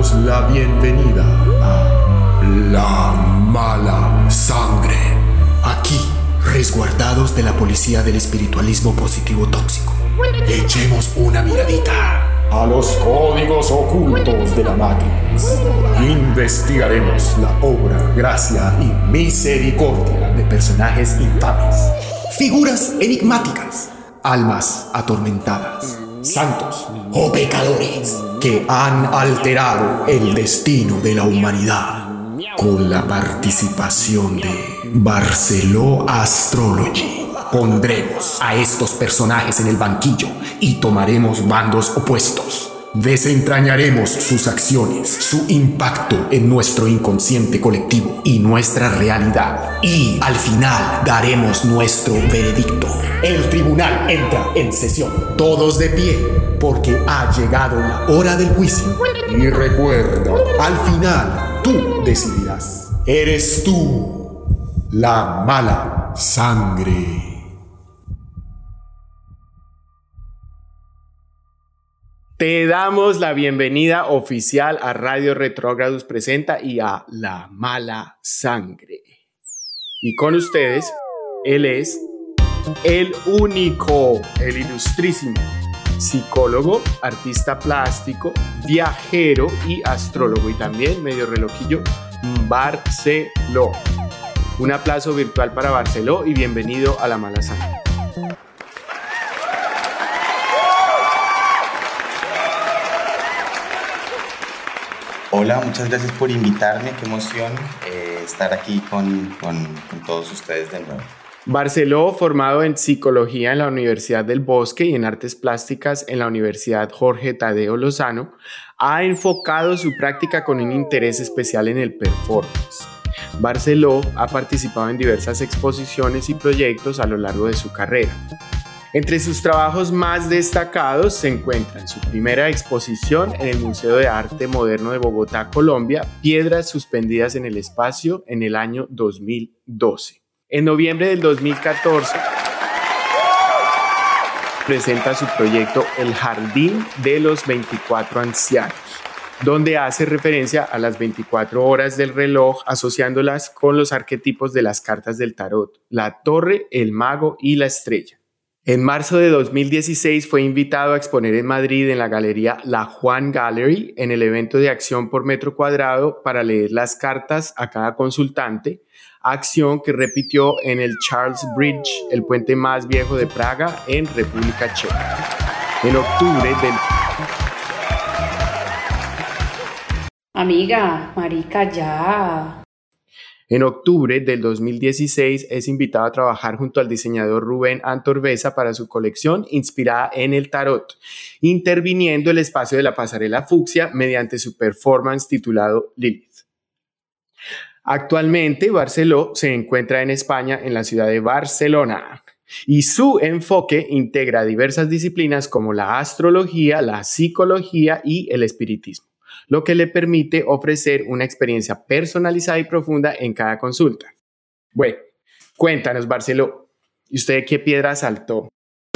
damos la bienvenida a La Mala Sangre. Aquí, resguardados de la policía del espiritualismo positivo tóxico, echemos una miradita a los códigos ocultos de la Matrix. Investigaremos la obra, gracia y misericordia de personajes infames, figuras enigmáticas, almas atormentadas, santos o pecadores que han alterado el destino de la humanidad, con la participación de Barceló Astrology. Pondremos a estos personajes en el banquillo y tomaremos bandos opuestos. Desentrañaremos sus acciones, su impacto en nuestro inconsciente colectivo y nuestra realidad. Y al final daremos nuestro veredicto. El tribunal entra en sesión. Todos de pie, porque ha llegado la hora del juicio. Y recuerda, al final tú decidirás. Eres tú la mala sangre. Te damos la bienvenida oficial a Radio Retrógrados Presenta y a La Mala Sangre. Y con ustedes, él es el único, el ilustrísimo, psicólogo, artista plástico, viajero y astrólogo, y también medio relojillo, Barceló. Un aplauso virtual para Barceló y bienvenido a La Mala Sangre. Hola, muchas gracias por invitarme, qué emoción estar aquí con todos ustedes de nuevo. Barceló, formado en psicología en la Universidad del Bosque y en artes plásticas en la Universidad Jorge Tadeo Lozano, ha enfocado su práctica con un interés especial en el performance. Barceló ha participado en diversas exposiciones y proyectos a lo largo de su carrera. Entre sus trabajos más destacados se encuentran su primera exposición en el Museo de Arte Moderno de Bogotá, Colombia, Piedras suspendidas en el espacio, en el año 2012. En noviembre del 2014 presenta su proyecto El Jardín de los 24 Ancianos, donde hace referencia a las 24 horas del reloj, asociándolas con los arquetipos de las cartas del tarot, la torre, el mago y la estrella. En marzo de 2016 fue invitado a exponer en Madrid en la galería La Juan Gallery en el evento de acción por metro cuadrado para leer las cartas a cada consultante, acción que repitió en el Charles Bridge, el puente más viejo de Praga, en República Checa. En octubre del... Amiga, marica, ya. En octubre del 2016 es invitado a trabajar junto al diseñador Rubén Antorbesa para su colección inspirada en el tarot, interviniendo el espacio de la pasarela fucsia mediante su performance titulado Lilith. Actualmente, Barceló se encuentra en España, en la ciudad de Barcelona, y su enfoque integra diversas disciplinas como la astrología, la psicología y el espiritismo, lo que le permite ofrecer una experiencia personalizada y profunda en cada consulta. Bueno, cuéntanos, Barceló, ¿y usted qué piedra saltó?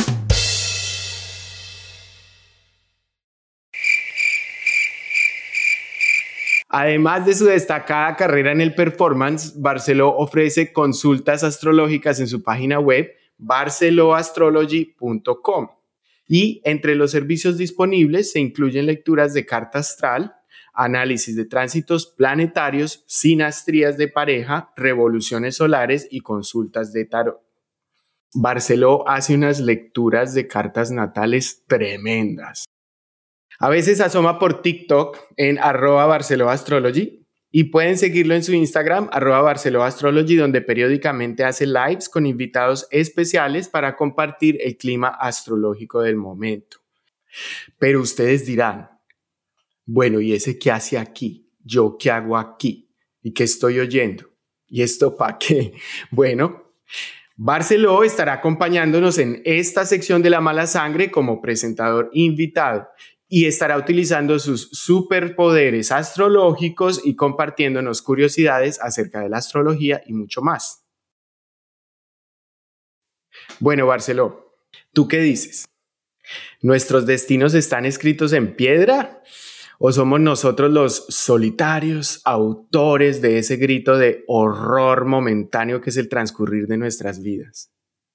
Además de su destacada carrera en el performance, Barceló ofrece consultas astrológicas en su página web barceloastrology.com. Y entre los servicios disponibles se incluyen lecturas de carta astral, análisis de tránsitos planetarios, sinastrías de pareja, revoluciones solares y consultas de tarot. Barceló hace unas lecturas de cartas natales tremendas. A veces asoma por TikTok en @barceloastrology y pueden seguirlo en su Instagram @barceloastrology, donde periódicamente hace lives con invitados especiales para compartir el clima astrológico del momento. Pero ustedes dirán, bueno, ¿y ese qué hace aquí? ¿Yo qué hago aquí? ¿Y qué estoy oyendo? ¿Y esto para qué? Bueno, Barceló estará acompañándonos en esta sección de La Mala Sangre como presentador invitado y estará utilizando sus superpoderes astrológicos y compartiéndonos curiosidades acerca de la astrología y mucho más. Bueno, Barceló, ¿tú qué dices? ¿Nuestros destinos están escritos en piedra? ¿O somos nosotros los solitarios autores de ese grito de horror momentáneo que es el transcurrir de nuestras vidas?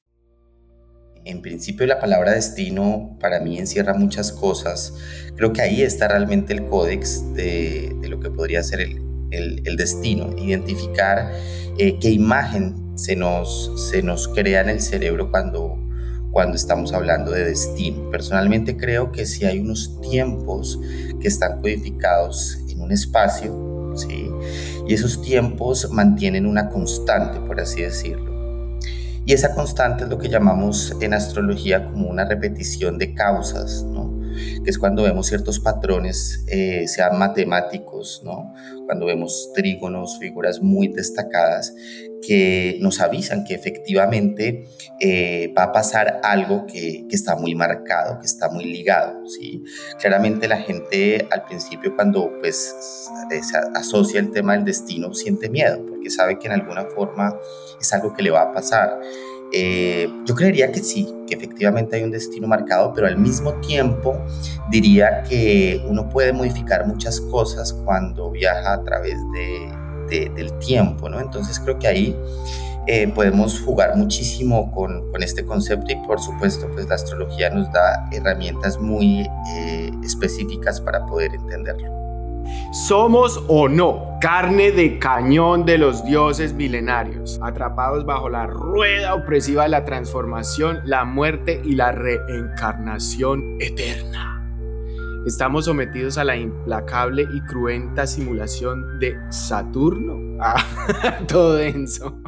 En principio, la palabra destino para mí encierra muchas cosas. Creo que ahí está realmente el códex de lo que podría ser el destino. Identificar qué imagen se nos crea en el cerebro cuando estamos hablando de destino. Personalmente creo que si hay unos tiempos que están codificados en un espacio, ¿sí? Y esos tiempos mantienen una constante, por así decirlo. Y esa constante es lo que llamamos en astrología como una repetición de causas, ¿no? Que es cuando vemos ciertos patrones, sean matemáticos, ¿no? Cuando vemos trígonos, figuras muy destacadas que nos avisan que efectivamente va a pasar algo que está muy marcado, que está muy ligado, ¿sí? Claramente la gente al principio cuando pues, se asocia el tema del destino siente miedo porque sabe que en alguna forma es algo que le va a pasar. Yo creería que sí, que efectivamente hay un destino marcado, pero al mismo tiempo diría que uno puede modificar muchas cosas cuando viaja a través del tiempo, ¿no? Entonces creo que ahí podemos jugar muchísimo con este concepto y por supuesto pues la astrología nos da herramientas muy específicas para poder entenderlo. ¿Somos o no carne de cañón de los dioses milenarios, atrapados bajo la rueda opresiva de la transformación, la muerte y la reencarnación eterna? ¿Estamos sometidos a la implacable y cruenta simulación de Saturno? Todo denso.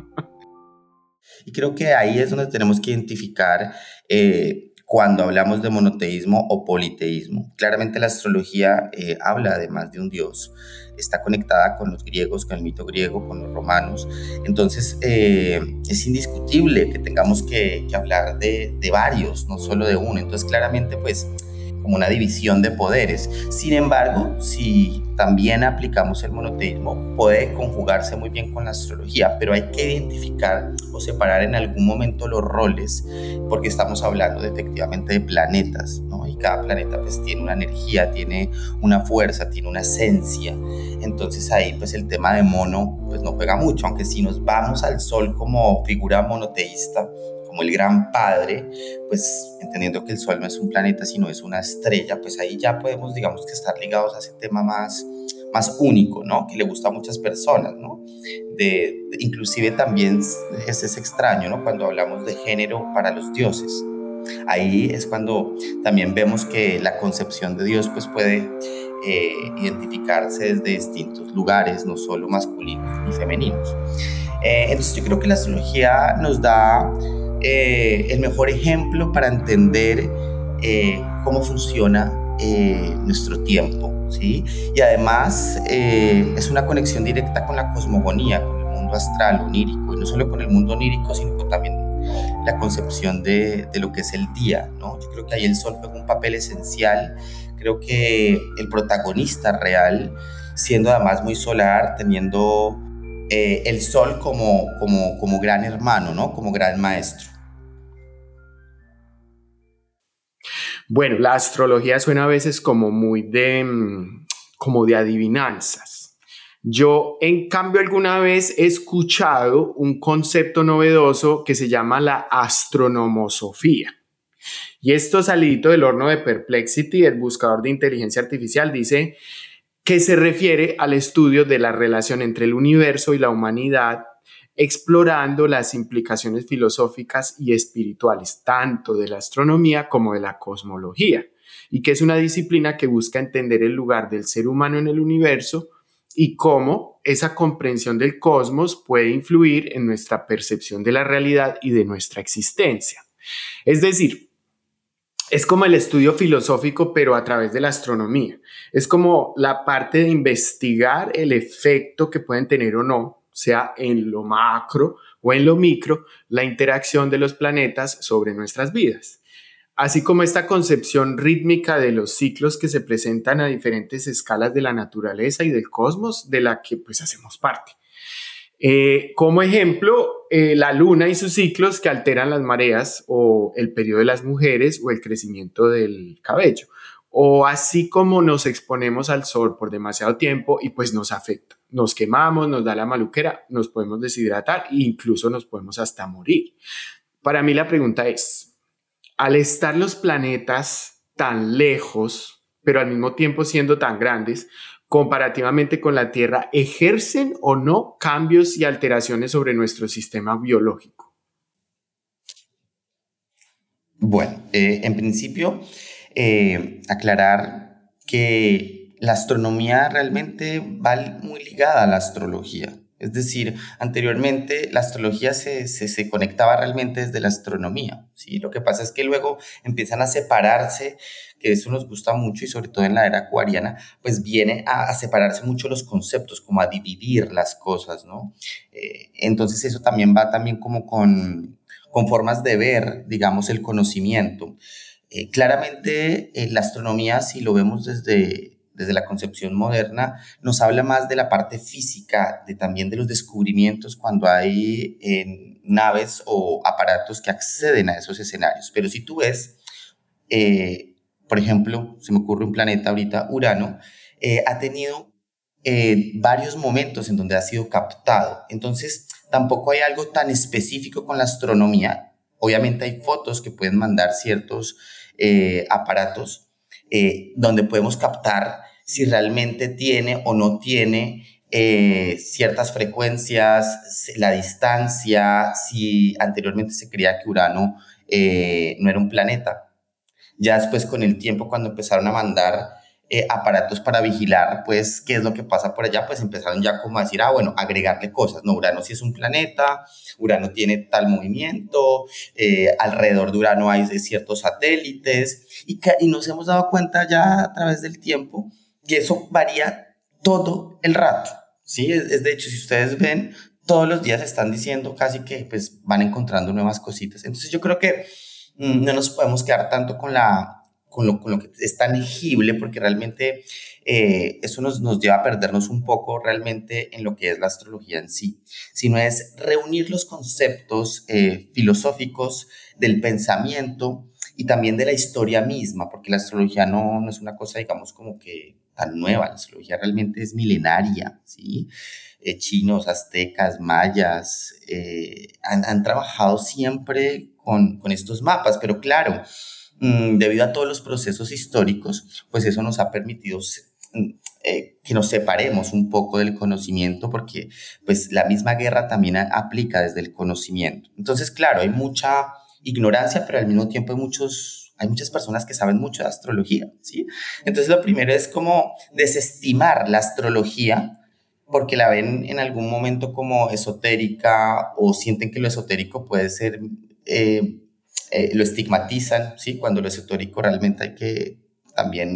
Y creo que ahí es donde tenemos que identificar cuando hablamos de monoteísmo o politeísmo. Claramente la astrología habla de más de un dios, está conectada con los griegos, con el mito griego, con los romanos. Entonces es indiscutible que tengamos que hablar de varios, no solo de uno. Entonces claramente pues como una división de poderes. Sin embargo, si también aplicamos el monoteísmo, puede conjugarse muy bien con la astrología, pero hay que identificar o separar en algún momento los roles, porque estamos hablando efectivamente de planetas, ¿no? Y cada planeta pues tiene una energía, tiene una fuerza, tiene una esencia. Entonces ahí pues el tema de mono pues no juega mucho, aunque si nos vamos al sol como figura monoteísta, como el gran padre, pues entendiendo que el sol no es un planeta sino es una estrella, pues ahí ya podemos digamos que estar ligados a ese tema más único, ¿no? Que le gusta a muchas personas, ¿no? Inclusive también es extraño, ¿no? Cuando hablamos de género para los dioses, ahí es cuando también vemos que la concepción de Dios pues puede identificarse desde distintos lugares, no solo masculinos ni femeninos. Entonces yo creo que la astrología nos da el mejor ejemplo para entender cómo funciona nuestro tiempo, ¿sí? Y además es una conexión directa con la cosmogonía, con el mundo astral, onírico, y no solo con el mundo onírico, sino con también la concepción de lo que es el día, ¿no? Yo creo que ahí el sol juega un papel esencial. Creo que el protagonista real, siendo además muy solar, teniendo el sol como gran hermano, ¿no? Como gran maestro. Bueno, la astrología suena a veces como muy como de adivinanzas. Yo, en cambio, alguna vez he escuchado un concepto novedoso que se llama la astronomosofía. Y esto salidito del horno de Perplexity, el buscador de inteligencia artificial, dice que se refiere al estudio de la relación entre el universo y la humanidad, explorando las implicaciones filosóficas y espirituales, tanto de la astronomía como de la cosmología, y que es una disciplina que busca entender el lugar del ser humano en el universo y cómo esa comprensión del cosmos puede influir en nuestra percepción de la realidad y de nuestra existencia. Es decir, es como el estudio filosófico, pero a través de la astronomía. Es como la parte de investigar el efecto que pueden tener o no, sea en lo macro o en lo micro, la interacción de los planetas sobre nuestras vidas. Así como esta concepción rítmica de los ciclos que se presentan a diferentes escalas de la naturaleza y del cosmos, de la que pues hacemos parte. Como ejemplo, la luna y sus ciclos que alteran las mareas o el periodo de las mujeres o el crecimiento del cabello, o así como nos exponemos al sol por demasiado tiempo y pues nos afecta. Nos quemamos, nos da la maluquera, nos podemos deshidratar e incluso nos podemos hasta morir. Para mí la pregunta es, al estar los planetas tan lejos, pero al mismo tiempo siendo tan grandes, comparativamente con la Tierra, ¿ejercen o no cambios y alteraciones sobre nuestro sistema biológico? Bueno, en principio, aclarar que la astronomía realmente va muy ligada a la astrología. Es decir, anteriormente la astrología se conectaba realmente desde la astronomía, ¿sí? Lo que pasa es que luego empiezan a separarse, que eso nos gusta mucho y sobre todo en la era acuariana, pues viene a separarse mucho los conceptos, como a dividir las cosas, ¿no? Entonces eso también va también como con formas de ver, digamos, el conocimiento. Claramente, la astronomía, si lo vemos desde la concepción moderna, nos habla más de la parte física, también de los descubrimientos cuando hay naves o aparatos que acceden a esos escenarios. Pero si tú ves, por ejemplo, se me ocurre un planeta ahorita, Urano, ha tenido varios momentos en donde ha sido captado. Entonces, tampoco hay algo tan específico con la astronomía. Obviamente hay fotos que pueden mandar ciertos aparatos donde podemos captar si realmente tiene o no tiene ciertas frecuencias, la distancia, si anteriormente se creía que Urano no era un planeta. Ya después, con el tiempo, cuando empezaron a mandar aparatos para vigilar, pues, qué es lo que pasa por allá, pues empezaron ya como a decir, bueno, agregarle cosas. No, Urano sí es un planeta, Urano tiene tal movimiento, alrededor de Urano hay ciertos satélites, y nos hemos dado cuenta ya a través del tiempo que eso varía todo el rato, ¿sí? De hecho, si ustedes ven, todos los días están diciendo casi que pues van encontrando nuevas cositas. Entonces yo creo que no nos podemos quedar tanto con lo que es tangible, porque realmente eso nos lleva a perdernos un poco realmente en lo que es la astrología en sí, sino es reunir los conceptos filosóficos del pensamiento y también de la historia misma, porque la astrología no es una cosa, digamos, como que tan nueva. La astrología realmente es milenaria, ¿sí? Chinos, aztecas, mayas, han trabajado siempre con estos mapas, pero claro, debido a todos los procesos históricos, pues eso nos ha permitido que nos separemos un poco del conocimiento, porque pues la misma guerra también aplica desde el conocimiento. Entonces, claro, hay mucha ignorancia, pero al mismo tiempo hay muchas personas que saben mucho de astrología, ¿sí? Entonces, lo primero es como desestimar la astrología, porque la ven en algún momento como esotérica, o sienten que lo esotérico puede ser, lo estigmatizan, ¿sí? Cuando lo esotérico realmente hay que también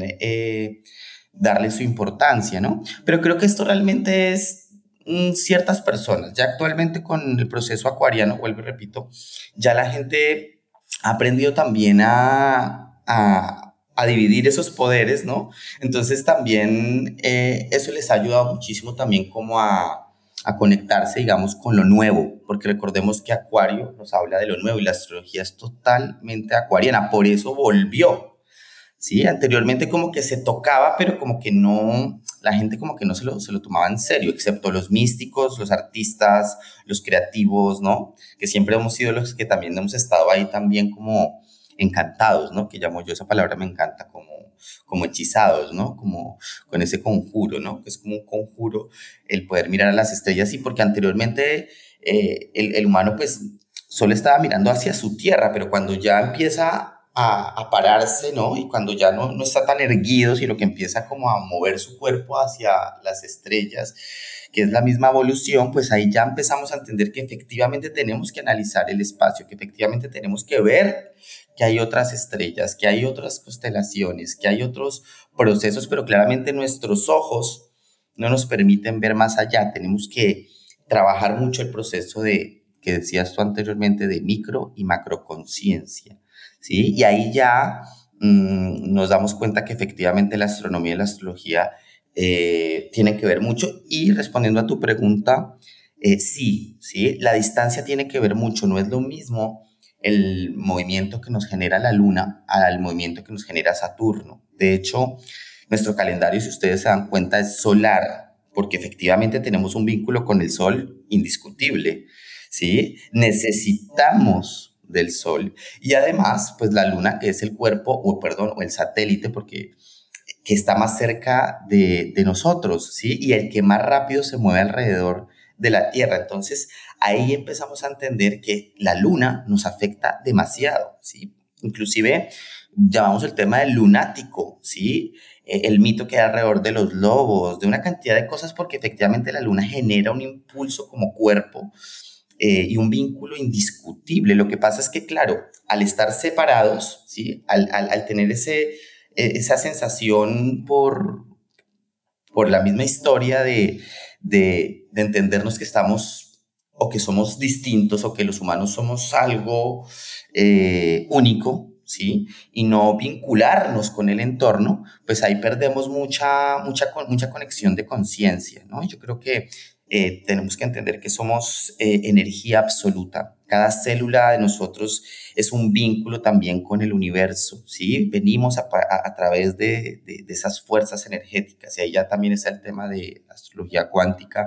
darle su importancia, ¿no? Pero creo que esto realmente es ciertas personas. Ya actualmente, con el proceso acuariano, vuelvo y repito, ya la gente ha aprendido también a dividir esos poderes, ¿no? Entonces también eso les ha ayudado muchísimo también como a conectarse, digamos, con lo nuevo, porque recordemos que Acuario nos habla de lo nuevo y la astrología es totalmente acuariana, por eso volvió, ¿sí? Anteriormente como que se tocaba, pero como que no, la gente como que no se lo tomaba en serio, excepto los místicos, los artistas, los creativos, ¿no? Que siempre hemos sido los que también hemos estado ahí también como encantados, ¿no? Que llamo yo, esa palabra me encanta, como hechizados, ¿no? Como con ese conjuro, ¿no? Que es como un conjuro el poder mirar a las estrellas, y porque anteriormente el humano pues solo estaba mirando hacia su tierra, pero cuando ya empieza a pararse, ¿no? Y cuando ya no está tan erguido, sino que empieza como a mover su cuerpo hacia las estrellas, que es la misma evolución, pues ahí ya empezamos a entender que efectivamente tenemos que analizar el espacio, que efectivamente tenemos que ver que hay otras estrellas, que hay otras constelaciones, que hay otros procesos, pero claramente nuestros ojos no nos permiten ver más allá. Tenemos que trabajar mucho el proceso que decías tú anteriormente, de micro y macroconciencia, ¿sí? Y ahí ya nos damos cuenta que efectivamente la astronomía y la astrología tienen que ver mucho. Y respondiendo a tu pregunta, sí, la distancia tiene que ver mucho. No es lo mismo el movimiento que nos genera la Luna al movimiento que nos genera Saturno. De hecho, nuestro calendario, si ustedes se dan cuenta, es solar, porque efectivamente tenemos un vínculo con el Sol indiscutible, ¿sí? Necesitamos del Sol y además, pues la Luna, que es el cuerpo, o el satélite, porque que está más cerca de nosotros, ¿sí? Y el que más rápido se mueve alrededor de la Tierra. Entonces, ahí empezamos a entender que la Luna nos afecta demasiado, ¿sí? Inclusive, llamamos el tema del lunático, ¿sí? El mito que hay alrededor de los lobos, de una cantidad de cosas, porque efectivamente la Luna genera un impulso como cuerpo y un vínculo indiscutible. Lo que pasa es que, claro, al estar separados, ¿sí? Al tener esa sensación por la misma historia de entendernos que estamos o que somos distintos o que los humanos somos algo único, ¿sí? Y no vincularnos con el entorno, pues ahí perdemos mucha conexión de conciencia, ¿no? Yo creo que tenemos que entender que somos energía absoluta. Cada célula de nosotros es un vínculo también con el universo, ¿sí? Venimos a través de esas fuerzas energéticas y ahí ya también está el tema de astrología cuántica,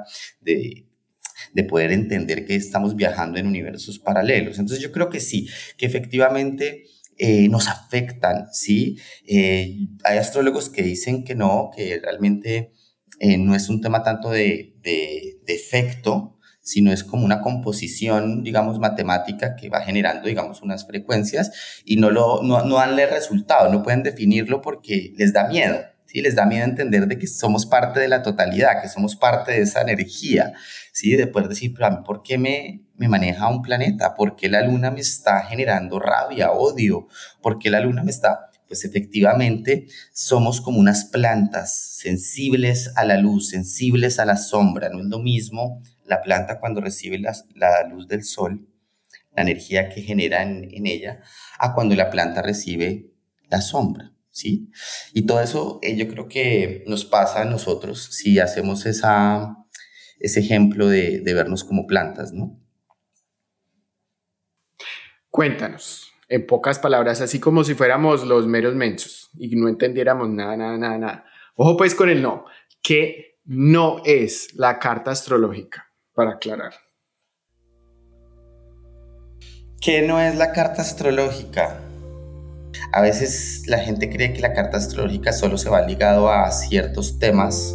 de poder entender que estamos viajando en universos paralelos. Entonces yo creo que sí, que efectivamente nos afectan, ¿sí? Hay astrólogos que dicen que no, que realmente no es un tema tanto de efecto, sino es como una composición, digamos, matemática que va generando, digamos, unas frecuencias y no danle resultado, no pueden definirlo porque les da miedo, ¿sí? Les da miedo entender de que somos parte de la totalidad, que somos parte de esa energía, ¿sí? De poder decir, pero a mí, ¿por qué me maneja un planeta? ¿Por qué la luna me está generando rabia, odio? ¿Por qué la luna me está...? Pues efectivamente somos como unas plantas sensibles a la luz, sensibles a la sombra. No es lo mismo la planta cuando recibe la luz del sol, la energía que genera en ella, a cuando la planta recibe la sombra, ¿sí? Y todo eso yo creo que nos pasa a nosotros si hacemos ese ejemplo de vernos como plantas, ¿no? Cuéntanos, en pocas palabras, así como si fuéramos los meros mensos y no entendiéramos nada. Ojo pues con el no, que no es la carta astrológica, para aclarar. ¿Qué no es la carta astrológica? A veces la gente cree que la carta astrológica solo se va ligado a ciertos temas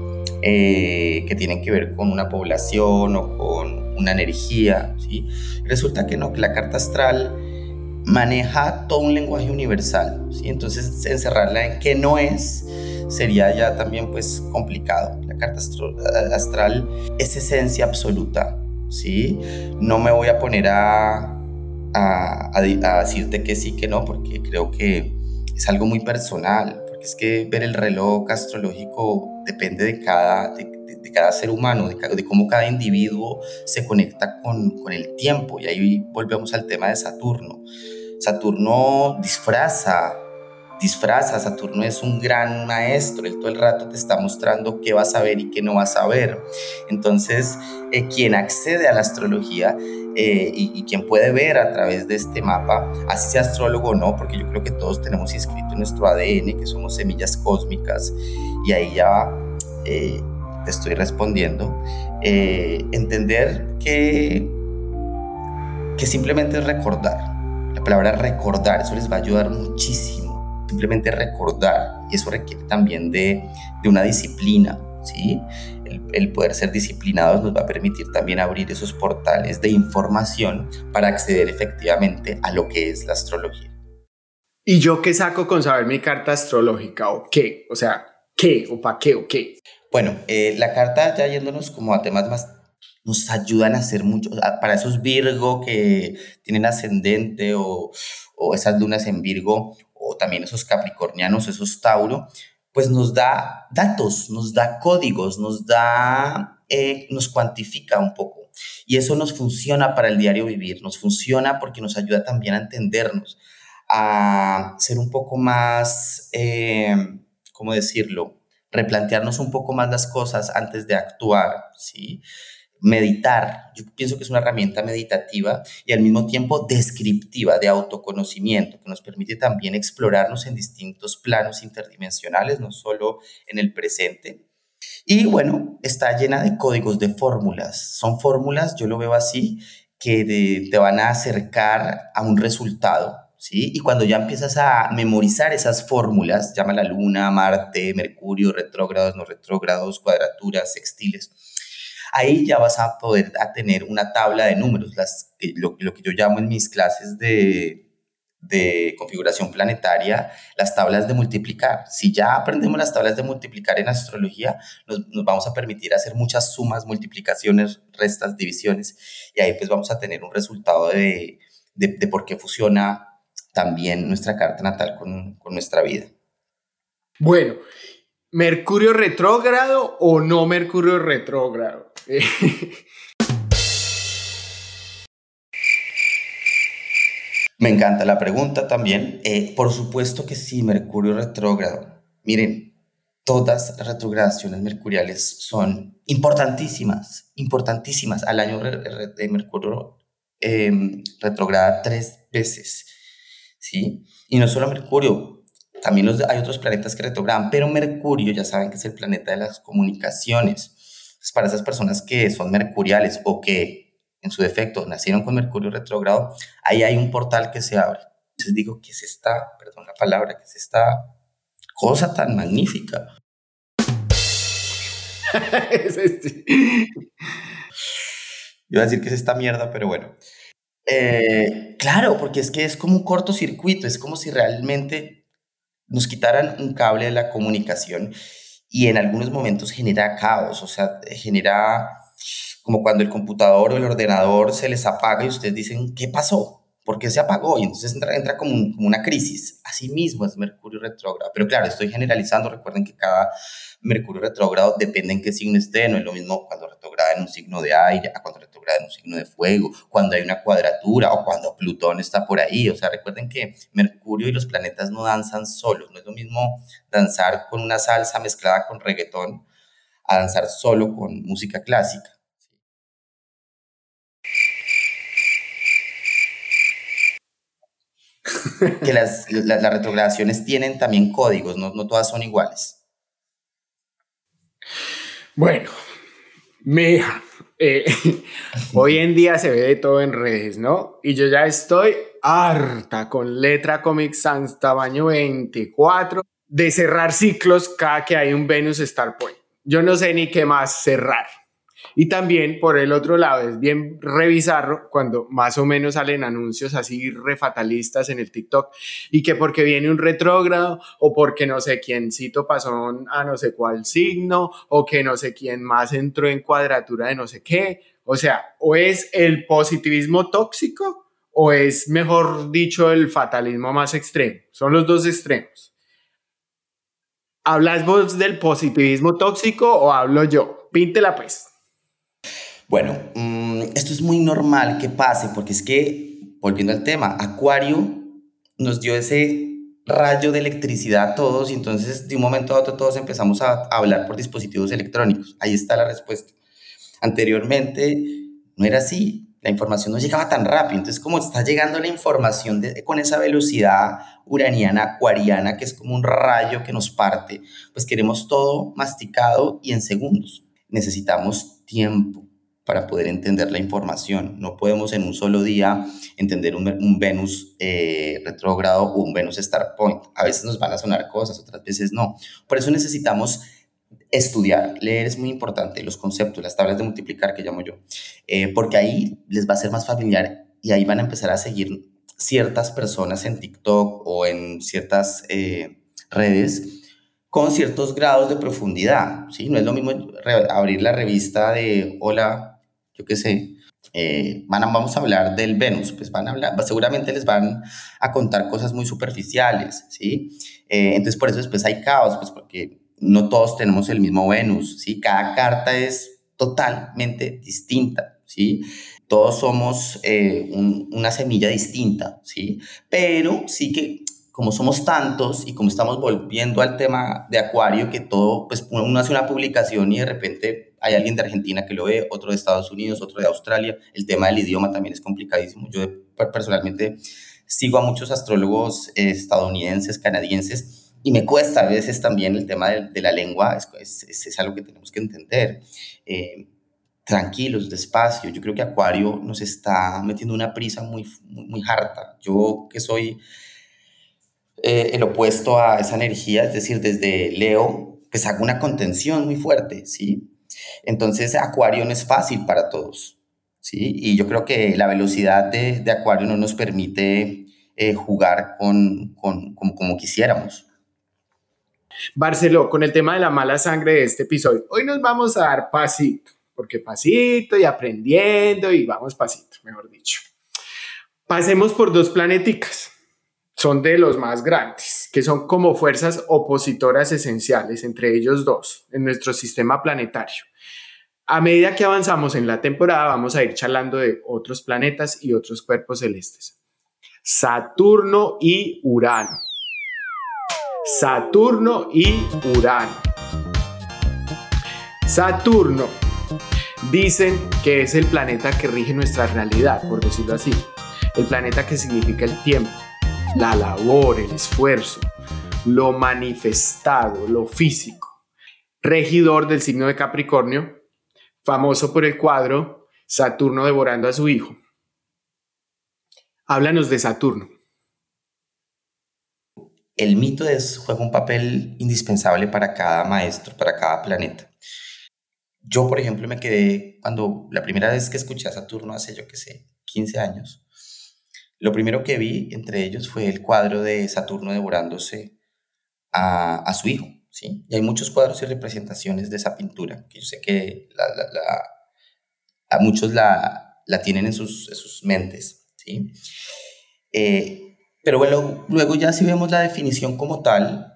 que tienen que ver con una población o con una energía, ¿sí? Resulta que no, que la carta astral maneja todo un lenguaje universal, ¿sí? Entonces encerrarla en qué no es sería ya también pues complicado. La carta astral es esencia absoluta, ¿sí? No me voy a poner a decirte que sí, que no, porque creo que es algo muy personal, porque es que ver el reloj astrológico depende de cada ser humano, de cómo cada individuo se conecta con el tiempo, y ahí volvemos al tema de Saturno. Saturno disfraza, Saturno es un gran maestro, él todo el rato te está mostrando qué vas a ver y qué no vas a ver. Entonces, quien accede a la astrología y quien puede ver a través de este mapa, así sea astrólogo o no, porque yo creo que todos tenemos inscrito en nuestro ADN que somos semillas cósmicas, y ahí ya te estoy respondiendo, entender que simplemente es recordar. La palabra recordar, eso les va a ayudar muchísimo. Simplemente recordar, y eso requiere también de una disciplina, ¿sí? El poder ser disciplinados nos va a permitir también abrir esos portales de información para acceder efectivamente a lo que es la astrología. ¿Y yo qué saco con saber mi carta astrológica o qué? O sea, ¿qué o para qué o qué? Bueno, la carta, ya yéndonos como a temas más, nos ayudan a hacer mucho, para esos Virgo que tienen ascendente o esas lunas en Virgo, o también esos capricornianos, esos Tauro, pues nos da datos, nos da códigos, nos cuantifica un poco. Y eso nos funciona para el diario vivir, nos funciona porque nos ayuda también a entendernos, a ser un poco más, ¿cómo decirlo? Replantearnos un poco más las cosas antes de actuar, ¿sí? meditar. Yo pienso que es una herramienta meditativa y al mismo tiempo descriptiva, de autoconocimiento, que nos permite también explorarnos en distintos planos interdimensionales, no solo en el presente. Y bueno, está llena de códigos, de fórmulas. Son fórmulas, yo lo veo así, que te van a acercar a un resultado, ¿sí? Y cuando ya empiezas a memorizar esas fórmulas, llama la Luna, Marte, Mercurio, retrógrados, no retrógrados, cuadraturas, sextiles, ahí ya vas a poder a tener una tabla de números, lo que yo llamo en mis clases de configuración planetaria, las tablas de multiplicar. Si ya aprendemos las tablas de multiplicar en astrología, nos vamos a permitir hacer muchas sumas, multiplicaciones, restas, divisiones, y ahí pues vamos a tener un resultado de por qué fusiona también nuestra carta natal con nuestra vida. Bueno, ¿Mercurio retrógrado o no Mercurio retrógrado? Me encanta la pregunta también. Por supuesto que sí, Mercurio retrógrado. Miren, todas las retrogradaciones mercuriales son importantísimas, importantísimas. Al año de Mercurio retrograda 3 veces, ¿sí? Y no solo Mercurio, también hay otros planetas que retrogradan, pero Mercurio ya saben que es el planeta de las comunicaciones. Entonces, para esas personas que son mercuriales o que en su defecto nacieron con Mercurio retrógrado, ahí hay un portal que se abre. Entonces digo, ¿qué es esta, perdón la palabra, qué es esta cosa tan magnífica? Iba a decir que es esta mierda, pero bueno. Claro, porque es que es como un cortocircuito, es como si realmente nos quitaran un cable de la comunicación y en algunos momentos genera caos, o sea, genera como cuando el computador o el ordenador se les apaga y ustedes dicen, ¿qué pasó? ¿Por qué se apagó? Y entonces entra como una crisis. Así mismo es Mercurio retrógrado. Pero claro, estoy generalizando. Recuerden que cada Mercurio retrógrado depende en qué signo esté. No es lo mismo cuando retrograda en un signo de aire a cuando retrograda en un signo de fuego, cuando hay una cuadratura o cuando Plutón está por ahí. O sea, recuerden que Mercurio y los planetas no danzan solos. No es lo mismo danzar con una salsa mezclada con reggaetón a danzar solo con música clásica. Que las retrogradaciones tienen también códigos, no todas son iguales. Bueno, mija, hoy en día se ve de todo en redes, ¿no? Y yo ya estoy harta con Letra Comic Sans tamaño 24 de cerrar ciclos cada que hay un Venus Star Point. Yo no sé ni qué más cerrar. Y también, por el otro lado, es bien revisarlo cuando más o menos salen anuncios así refatalistas en el TikTok y que porque viene un retrógrado o porque no sé quiéncito pasó a no sé cuál signo o que no sé quién más entró en cuadratura de no sé qué. O sea, o es el positivismo tóxico o es, mejor dicho, el fatalismo más extremo. Son los dos extremos. ¿Hablas vos del positivismo tóxico o hablo yo? Píntela pues. Bueno, esto es muy normal que pase, porque es que, volviendo al tema, Acuario nos dio ese rayo de electricidad a todos y entonces de un momento a otro todos empezamos a hablar por dispositivos electrónicos. Ahí está la respuesta. Anteriormente no era así, la información no llegaba tan rápido, entonces como está llegando la información con esa velocidad uraniana, acuariana, que es como un rayo que nos parte, pues queremos todo masticado y en segundos. Necesitamos tiempo para poder entender la información. No podemos en un solo día entender un Venus retrógrado o un Venus Star Point. A veces nos van a sonar cosas, otras veces no. Por eso necesitamos estudiar, leer es muy importante, los conceptos, las tablas de multiplicar que llamo yo, porque ahí les va a ser más familiar y ahí van a empezar a seguir ciertas personas en TikTok o en ciertas redes con ciertos grados de profundidad, ¿sí? No es lo mismo abrir la revista de hola, yo qué sé, vamos a hablar del Venus, pues van a hablar, seguramente les van a contar cosas muy superficiales, ¿sí? Entonces por eso después hay caos, pues porque no todos tenemos el mismo Venus, ¿sí? Cada carta es totalmente distinta, ¿sí? Todos somos una semilla distinta, ¿sí? Pero sí que como somos tantos y como estamos volviendo al tema de Acuario, que todo, pues uno hace una publicación y de repente hay alguien de Argentina que lo ve, otro de Estados Unidos, otro de Australia. El tema del idioma también es complicadísimo. Yo personalmente sigo a muchos astrólogos estadounidenses, canadienses, y me cuesta a veces también el tema de la lengua, es algo que tenemos que entender. Tranquilos, despacio. Yo creo que Acuario nos está metiendo una prisa muy, muy, muy harta. Yo que soy el opuesto a esa energía, es decir, desde Leo, pues hago una contención muy fuerte, ¿sí? Entonces, Acuario no es fácil para todos, ¿sí? Y yo creo que la velocidad de Acuario no nos permite jugar como quisiéramos. Barceló, con el tema de la mala sangre de este episodio, hoy nos vamos a dar pasito, porque pasito y aprendiendo y vamos pasito, mejor dicho. Pasemos por dos planeticas. Son de los más grandes, que son como fuerzas opositoras esenciales entre ellos dos en nuestro sistema planetario. A medida que avanzamos en la temporada vamos a ir charlando de otros planetas y otros cuerpos celestes. Saturno y Urano. Saturno y Urano. Saturno. Dicen que es el planeta que rige nuestra realidad, por decirlo así. El planeta que significa el tiempo, la labor, el esfuerzo, lo manifestado, lo físico. Regidor del signo de Capricornio, famoso por el cuadro Saturno devorando a su hijo. Háblanos de Saturno. El mito juega un papel indispensable para cada maestro, para cada planeta. Yo, por ejemplo, me quedé cuando la primera vez que escuché a Saturno hace, 15 años. Lo primero que vi entre ellos fue el cuadro de Saturno devorándose a su hijo, ¿sí? Y hay muchos cuadros y representaciones de esa pintura, que yo sé que a muchos la tienen en sus mentes, ¿sí? Pero bueno, luego ya si vemos la definición como tal,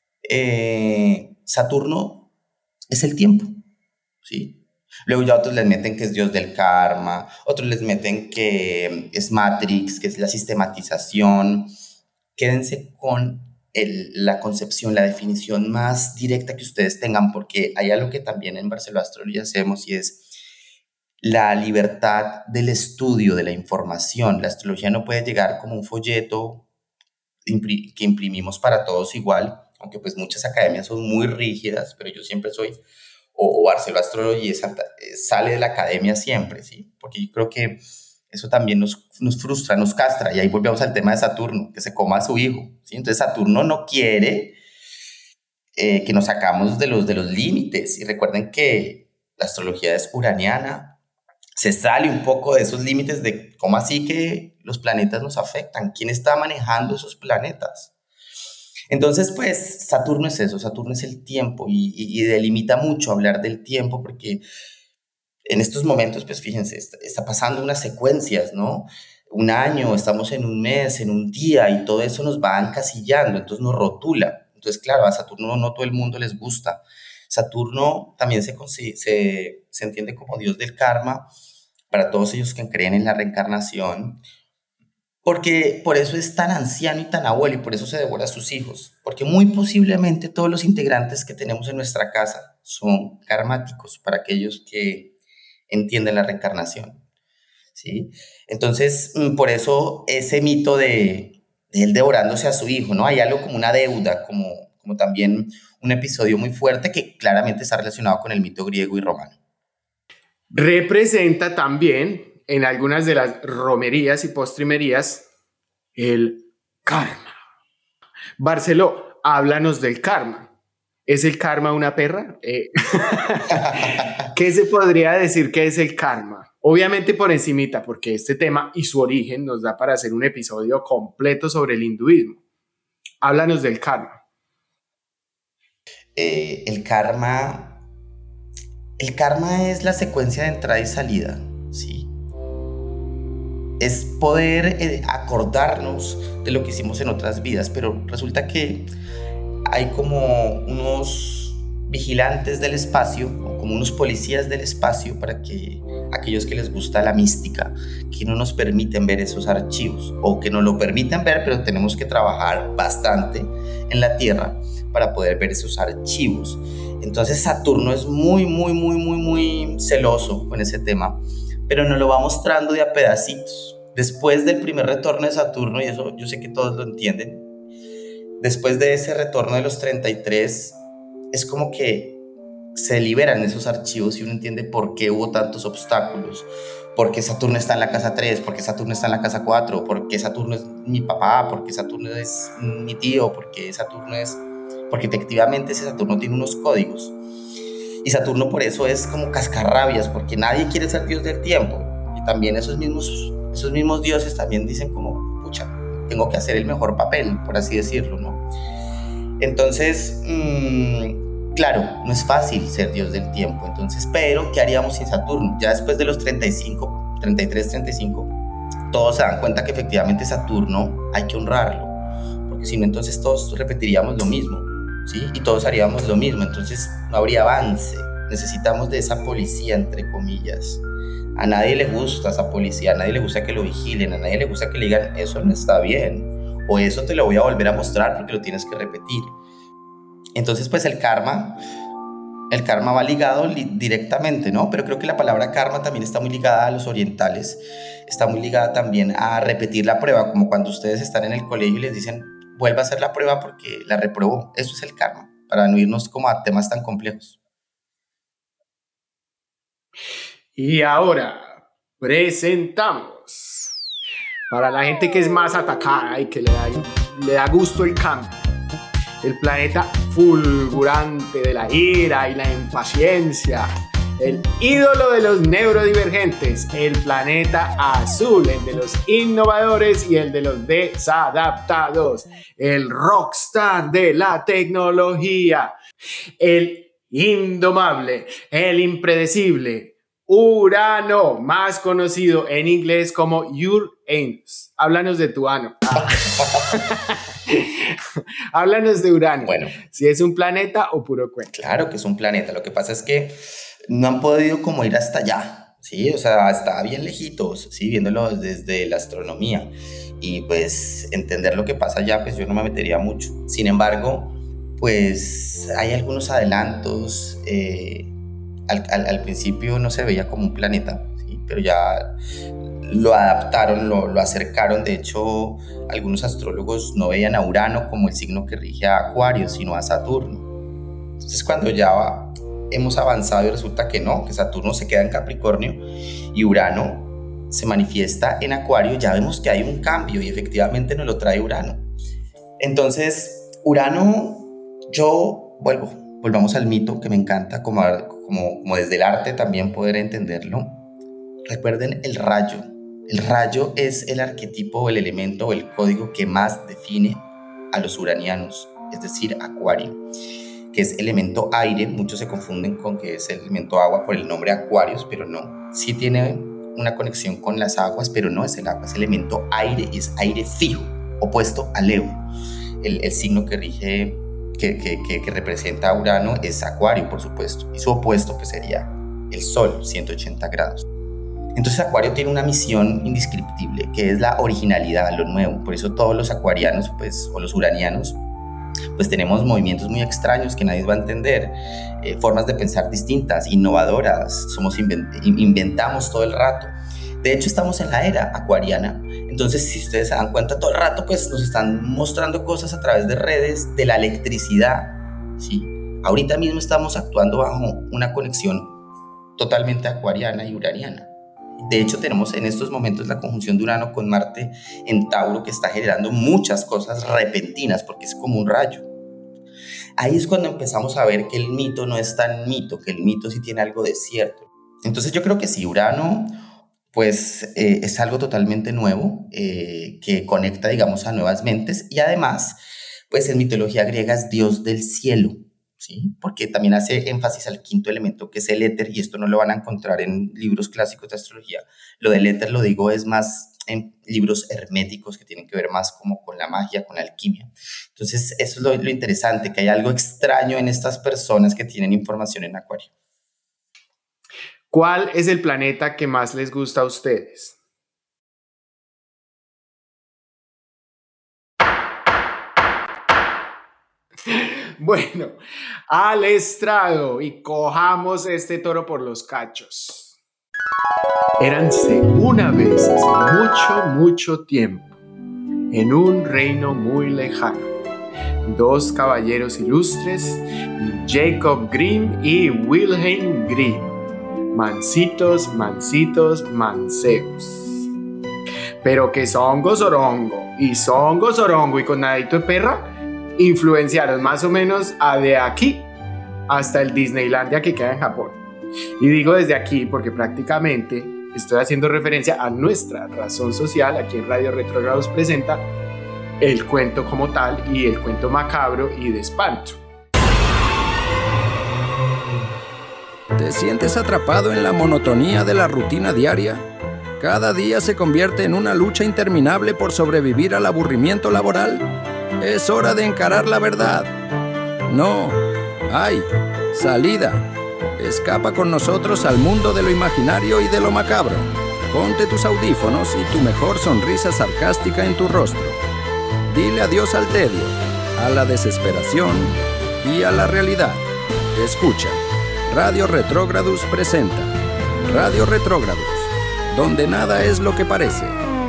Saturno es el tiempo, ¿sí? Luego ya otros les meten que es Dios del karma, otros les meten que es Matrix, que es la sistematización. Quédense con la concepción, la definición más directa que ustedes tengan, porque hay algo que también en Barceló Astrología hacemos y es la libertad del estudio de la información. La astrología no puede llegar como un folleto que imprimimos para todos igual, aunque pues muchas academias son muy rígidas, pero yo siempre soy... o Barceló Astrología sale de la academia siempre, ¿sí? Porque yo creo que eso también nos frustra, nos castra, y ahí volvemos al tema de Saturno, que se coma a su hijo, ¿sí? Entonces Saturno no quiere que nos sacamos de los límites, y recuerden que la astrología es uraniana, se sale un poco de esos límites de cómo así que los planetas nos afectan, quién está manejando esos planetas. Entonces, pues, Saturno es eso, Saturno es el tiempo y delimita mucho hablar del tiempo porque en estos momentos, pues, fíjense, está pasando unas secuencias, ¿no? Un año, estamos en un mes, en un día y todo eso nos va encasillando, entonces nos rotula. Entonces, claro, a Saturno no todo el mundo les gusta. Saturno también se entiende como Dios del karma para todos ellos que creen en la reencarnación. Porque por eso es tan anciano y tan abuelo y por eso se devora a sus hijos. Porque muy posiblemente todos los integrantes que tenemos en nuestra casa son karmáticos para aquellos que entienden la reencarnación, ¿sí? Entonces, por eso ese mito de él devorándose a su hijo, ¿no? Hay algo como una deuda, como también un episodio muy fuerte que claramente está relacionado con el mito griego y romano. Representa también en algunas de las romerías y postrimerías el karma. Barceló, háblanos del karma. ¿Es el karma una perra? ¿Qué se podría decir que es el karma? Obviamente por encimita, porque este tema y su origen nos da para hacer un episodio completo sobre el hinduismo. Háblanos del karma. El karma es la secuencia de entrada y salida, ¿sí? Es poder acordarnos de lo que hicimos en otras vidas, pero resulta que hay como unos vigilantes del espacio, o como unos policías del espacio para que aquellos que les gusta la mística, que no nos permiten ver esos archivos, o que nos lo permiten ver, pero tenemos que trabajar bastante en la Tierra para poder ver esos archivos. Entonces Saturno es muy celoso con ese tema, pero nos lo va mostrando de a pedacitos. Después del primer retorno de Saturno, y eso yo sé que todos lo entienden, después de ese retorno de los 33, es como que se liberan esos archivos y uno entiende por qué hubo tantos obstáculos, por qué Saturno está en la casa 3, por qué Saturno está en la casa 4, por qué Saturno es mi papá, por qué Saturno es mi tío, por qué Saturno es... Porque efectivamente ese Saturno tiene unos códigos. Y Saturno por eso es como cascarrabias, porque nadie quiere ser dios del tiempo. Y también esos mismos dioses también dicen como, pucha, tengo que hacer el mejor papel, por así decirlo, ¿no? Entonces, claro, no es fácil ser dios del tiempo. Entonces, pero ¿qué haríamos sin Saturno? Ya después de los 35, 33, 35, todos se dan cuenta que efectivamente Saturno hay que honrarlo, porque si no, entonces todos repetiríamos lo mismo, ¿sí? Y todos haríamos lo mismo, entonces no habría avance. Necesitamos de esa policía, entre comillas. A nadie le gusta esa policía, a nadie le gusta que lo vigilen, a nadie le gusta que le digan eso no está bien, o eso te lo voy a volver a mostrar porque lo tienes que repetir. Entonces pues el karma va ligado directamente, ¿no? Pero creo que la palabra karma también está muy ligada a los orientales, está muy ligada también a repetir la prueba, como cuando ustedes están en el colegio y les dicen vuelva a hacer la prueba porque la reprobó. Eso es el karma, para no irnos como a temas tan complejos. Y ahora presentamos para la gente que es más atacada y que le da gusto el cambio, el planeta fulgurante de la ira y la impaciencia, el ídolo de los neurodivergentes, el planeta azul, el de los innovadores y el de los desadaptados, el rockstar de la tecnología, el indomable, el impredecible, Urano, más conocido en inglés como Uranus. Háblanos de tu ano. Háblanos de Urano. Bueno, si es un planeta o puro cuento. Claro que es un planeta. Lo que pasa es que no han podido como ir hasta allá, ¿sí? O sea, está bien lejitos, ¿sí? Viéndolo desde la astronomía. Y pues entender lo que pasa allá, pues yo no me metería mucho. Sin embargo, pues hay algunos adelantos. Al principio no se veía como un planeta, ¿sí? Pero ya lo adaptaron, lo acercaron. De hecho, algunos astrólogos no veían a Urano como el signo que rige a Acuario, sino a Saturno. Entonces, cuando ya hemos avanzado y resulta que no, que Saturno se queda en Capricornio y Urano se manifiesta en Acuario, ya vemos que hay un cambio y efectivamente nos lo trae Urano. Entonces, Urano, volvamos al mito que me encanta, como desde el arte también poder entenderlo. Recuerden el rayo. El rayo es el arquetipo o el elemento o el código que más define a los uranianos, es decir, Acuario, que es elemento aire. Muchos se confunden con que es el elemento agua por el nombre Acuarios, pero no. Sí tiene una conexión con las aguas, pero no es el agua, es elemento aire y es aire fijo, opuesto a Leo. El signo que rige, que representa a Urano es Acuario, por supuesto, y su opuesto pues sería el Sol, 180 grados. Entonces Acuario tiene una misión indescriptible, que es la originalidad, lo nuevo. Por eso todos los acuarianos, pues, o los uranianos, pues tenemos movimientos muy extraños que nadie va a entender, formas de pensar distintas, innovadoras, inventamos todo el rato. De hecho, estamos en la era acuariana. Entonces, si ustedes se dan cuenta, todo el rato pues, nos están mostrando cosas a través de redes, de la electricidad, ¿sí? Ahorita mismo estamos actuando bajo una conexión totalmente acuariana y uraniana. De hecho, tenemos en estos momentos la conjunción de Urano con Marte en Tauro, que está generando muchas cosas repentinas, porque es como un rayo. Ahí es cuando empezamos a ver que el mito no es tan mito, que el mito sí tiene algo de cierto. Entonces yo creo que sí, Urano pues es algo totalmente nuevo, que conecta, digamos, a nuevas mentes, y además, pues en mitología griega es dios del cielo, ¿sí? Porque también hace énfasis al quinto elemento, que es el éter, y esto no lo van a encontrar en libros clásicos de astrología. Lo del éter, lo digo, es más en libros herméticos que tienen que ver más como con la magia, con la alquimia. Entonces, eso es lo interesante, que hay algo extraño en estas personas que tienen información en Acuario. ¿Cuál es el planeta que más les gusta a ustedes? Bueno, al estrado y cojamos este toro por los cachos. Éranse una vez hace mucho tiempo, en un reino muy lejano, dos caballeros ilustres, Jacob Grimm y Wilhelm Grimm, mansitos, mancebos. Pero que songo zorongo y con nadito de perra, influenciaron más o menos a de aquí hasta el Disneylandia que queda en Japón. Y digo desde aquí porque prácticamente estoy haciendo referencia a nuestra razón social. Aquí en Radio Retrógrados presenta el cuento como tal y el cuento macabro y de espanto. ¿Te sientes atrapado en la monotonía de la rutina diaria? ¿Cada día se convierte en una lucha interminable por sobrevivir al aburrimiento laboral? Es hora de encarar la verdad. No, hay salida. Escapa con nosotros al mundo de lo imaginario y de lo macabro. Ponte tus audífonos y tu mejor sonrisa sarcástica en tu rostro. Dile adiós al tedio, a la desesperación y a la realidad. Escucha, Radio Retrógrados presenta Radio Retrógrados, donde nada es lo que parece.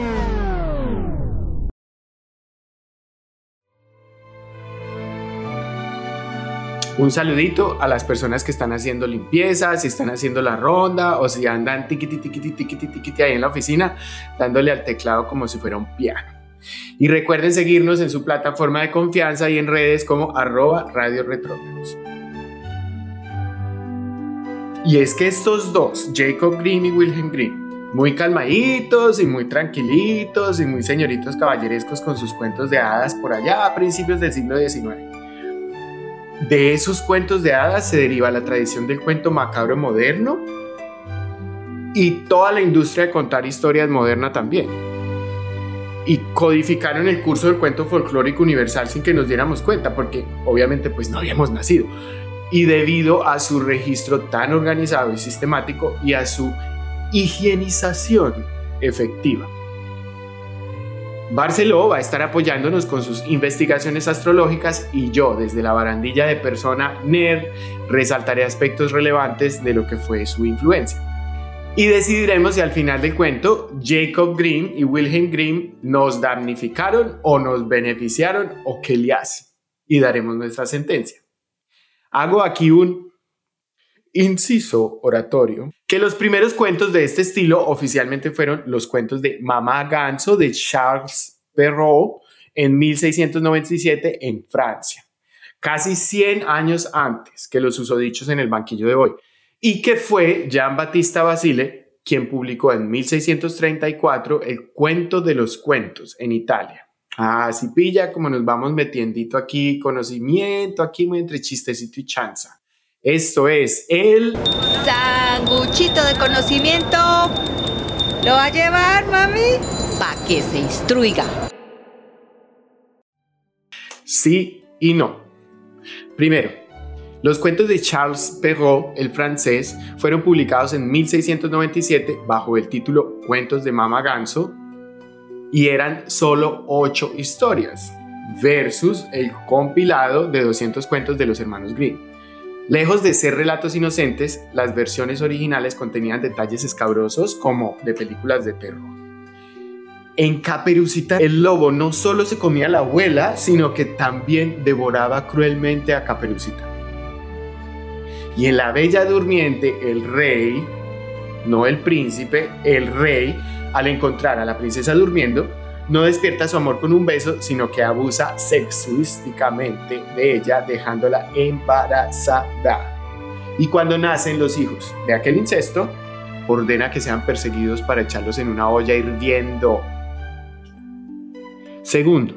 Un saludito a las personas que están haciendo limpieza, si están haciendo la ronda o si andan tiquiti ahí en la oficina dándole al teclado como si fuera un piano. Y recuerden seguirnos en su plataforma de confianza y en redes como @Radio Retrógrados. Y es que estos dos, Jacob Grimm y Wilhelm Grimm, muy calmaditos y muy tranquilitos y muy señoritos caballerescos con sus cuentos de hadas por allá a principios del siglo XIX. De esos cuentos de hadas se deriva la tradición del cuento macabro moderno y toda la industria de contar historias moderna también. Y codificaron el curso del cuento folclórico universal sin que nos diéramos cuenta, porque obviamente pues no habíamos nacido. Y debido a su registro tan organizado y sistemático y a su higienización efectiva. Barceló va a estar apoyándonos con sus investigaciones astrológicas y yo, desde la barandilla de persona nerd, resaltaré aspectos relevantes de lo que fue su influencia. Y decidiremos si al final del cuento Jacob Grimm y Wilhelm Grimm nos damnificaron o nos beneficiaron o qué le hace. Y daremos nuestra sentencia. Hago aquí un inciso oratorio, que los primeros cuentos de este estilo oficialmente fueron los cuentos de Mamá Ganso de Charles Perrault en 1697 en Francia, casi 100 años antes que los susodichos en el banquillo de hoy, y que fue Jean-Baptiste Basile quien publicó en 1634 el Cuento de los Cuentos en Italia. Así pilla como nos vamos metiendito aquí, conocimiento aquí muy entre chistecito y chanza. Esto es el sanguchito de conocimiento. ¿Lo va a llevar, mami? Pa' que se instruiga. Sí y no. Primero, los cuentos de Charles Perrault, el francés, fueron publicados en 1697 bajo el título Cuentos de Mamá Ganso y eran solo 8 historias versus el compilado de 200 cuentos de los hermanos Grimm. Lejos de ser relatos inocentes, las versiones originales contenían detalles escabrosos como de películas de terror. En Caperucita, el lobo no solo se comía a la abuela, sino que también devoraba cruelmente a Caperucita. Y en La Bella Durmiente, el rey, no el príncipe, el rey, al encontrar a la princesa durmiendo, no despierta su amor con un beso, sino que abusa sexuísticamente de ella, dejándola embarazada. Y cuando nacen los hijos de aquel incesto, ordena que sean perseguidos para echarlos en una olla hirviendo. Segundo,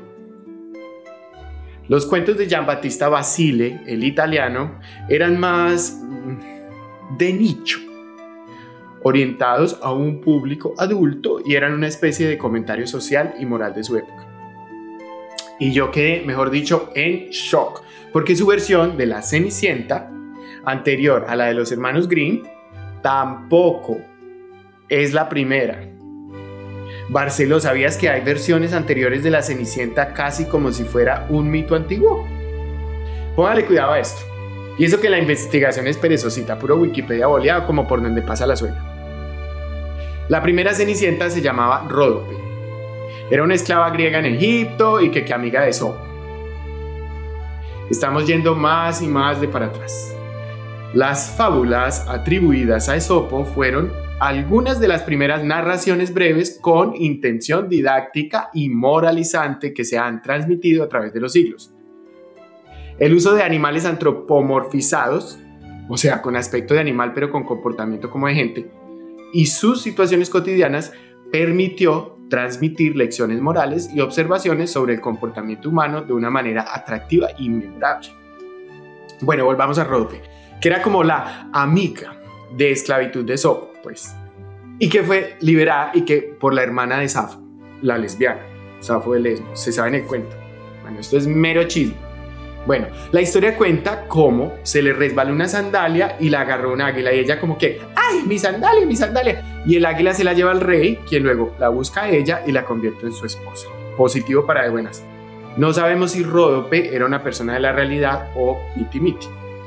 los cuentos de Giambattista Basile, el italiano, eran más de nicho, orientados a un público adulto y eran una especie de comentario social y moral de su época. Y yo quedé, mejor dicho, en shock, porque su versión de La Cenicienta, anterior a la de los hermanos Grimm, tampoco es la primera. Barceló, ¿sabías que hay versiones anteriores de La Cenicienta casi como si fuera un mito antiguo? Póngale cuidado a esto. Y eso que la investigación es perezosita, puro Wikipedia boleado como por donde pasa la suegra. La primera Cenicienta se llamaba Ródope. Era una esclava griega en Egipto y que amiga de Esopo. Estamos yendo más y más de para atrás. Las fábulas atribuidas a Esopo fueron algunas de las primeras narraciones breves con intención didáctica y moralizante que se han transmitido a través de los siglos. El uso de animales antropomorfizados, o sea, con aspecto de animal pero con comportamiento como de gente, y sus situaciones cotidianas permitió transmitir lecciones morales y observaciones sobre el comportamiento humano de una manera atractiva y memorable. Bueno, volvamos a Ródope, que era como la amiga de esclavitud de Esopo, pues, y que fue liberada y que por la hermana de Safo, la lesbiana, Safo de Lesbos, se sabe en el cuento. Bueno, esto es mero chisme. Bueno, la historia cuenta cómo se le resbaló una sandalia y la agarró un águila y ella como que, ¡ay, mi sandalia, mi sandalia! Y el águila se la lleva al rey, quien luego la busca a ella y la convierte en su esposa. Positivo para de buenas. No sabemos si Ródope era una persona de la realidad o miti-miti.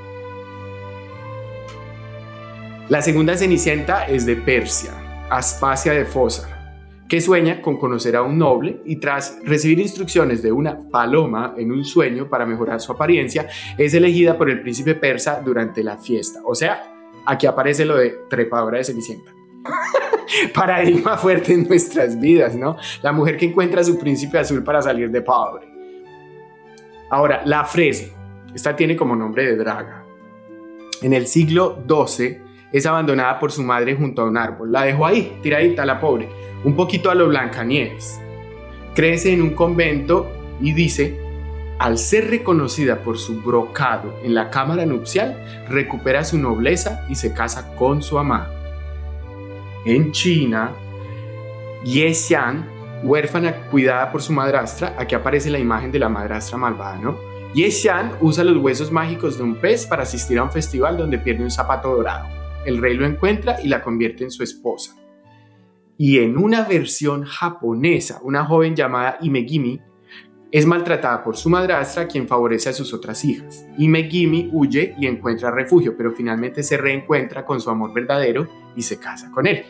La segunda Cenicienta es de Persia, Aspasia de Fosa, que sueña con conocer a un noble y tras recibir instrucciones de una paloma en un sueño para mejorar su apariencia, es elegida por el príncipe persa durante la fiesta. O sea, aquí aparece lo de trepadora de Cenicienta. Paradigma fuerte en nuestras vidas, ¿no? La mujer que encuentra a su príncipe azul para salir de pobre. Ahora, la Frese. Esta tiene como nombre de draga. En el siglo XII es abandonada por su madre junto a un árbol. La dejó ahí, tiradita la pobre, un poquito a lo Blancanieves. Crece en un convento y dice, al ser reconocida por su brocado en la cámara nupcial, recupera su nobleza y se casa con su amada. En China, Ye Xian, huérfana cuidada por su madrastra, aquí aparece la imagen de la madrastra malvada, ¿no? Ye Xian usa los huesos mágicos de un pez para asistir a un festival donde pierde un zapato dorado. El rey lo encuentra y la convierte en su esposa. Y en una versión japonesa, una joven llamada Imegimi es maltratada por su madrastra, quien favorece a sus otras hijas. Imegimi huye y encuentra refugio, pero finalmente se reencuentra con su amor verdadero y se casa con él.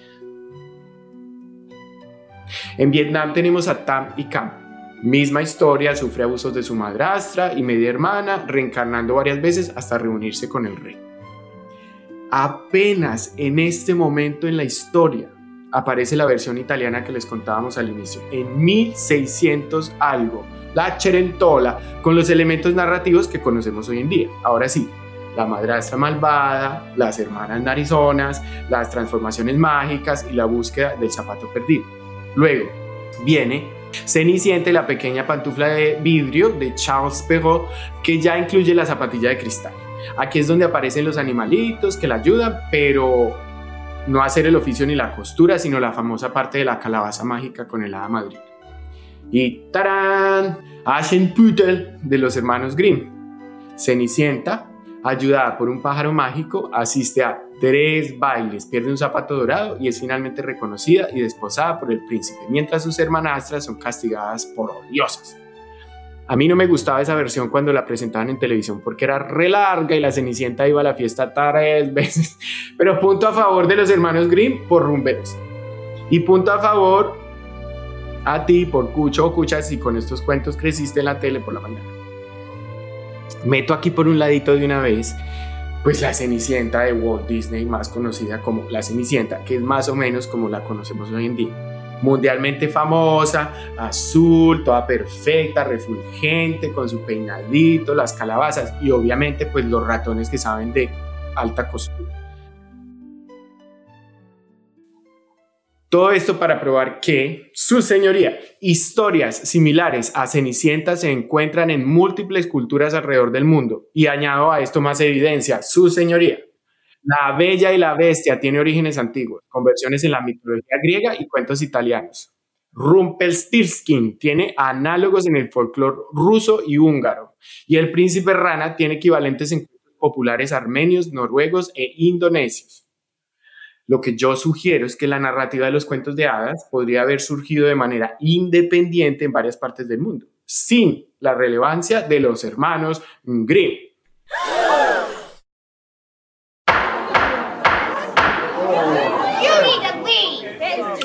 En Vietnam tenemos a Tam y Cam. Misma historia, sufre abusos de su madrastra y media hermana, reencarnando varias veces hasta reunirse con el rey. Apenas en este momento en la historia aparece la versión italiana que les contábamos al inicio, en 1600 algo, la Cerentola, con los elementos narrativos que conocemos hoy en día. Ahora sí, la madrastra malvada, las hermanas narizonas, las transformaciones mágicas y la búsqueda del zapato perdido. Luego viene Cenicienta y la pequeña pantufla de vidrio de Charles Perrault, que ya incluye la zapatilla de cristal. Aquí es donde aparecen los animalitos que la ayudan, pero no hacer el oficio ni la costura, sino la famosa parte de la calabaza mágica con el hada madrina. Y ¡tarán! Aschenputtel de los hermanos Grimm. Cenicienta, ayudada por un pájaro mágico, asiste a 3 bailes, pierde un zapato dorado y es finalmente reconocida y desposada por el príncipe, mientras sus hermanastras son castigadas por odiosas. A mí no me gustaba esa versión cuando la presentaban en televisión porque era re larga y la Cenicienta iba a la fiesta 3 veces. Pero punto a favor de los hermanos Grimm por rumberos. Y punto a favor a ti por cucho o cuchas si con estos cuentos creciste en la tele por la mañana. Meto aquí por un ladito de una vez, pues la Cenicienta de Walt Disney, más conocida como la Cenicienta, que es más o menos como la conocemos hoy en día. Mundialmente famosa, azul, toda perfecta, refulgente, con su peinadito, las calabazas y obviamente pues los ratones que saben de alta costura. Todo esto para probar que, su señoría, historias similares a Cenicienta se encuentran en múltiples culturas alrededor del mundo. Y añado a esto más evidencia, su señoría. La Bella y la Bestia tiene orígenes antiguos, con versiones en la mitología griega y cuentos italianos. Rumpelstiltskin tiene análogos en el folclore ruso y húngaro. Y el príncipe rana tiene equivalentes en cuentos populares armenios, noruegos e indonesios. Lo que yo sugiero es que la narrativa de los cuentos de hadas podría haber surgido de manera independiente en varias partes del mundo, sin la relevancia de los hermanos Grimm.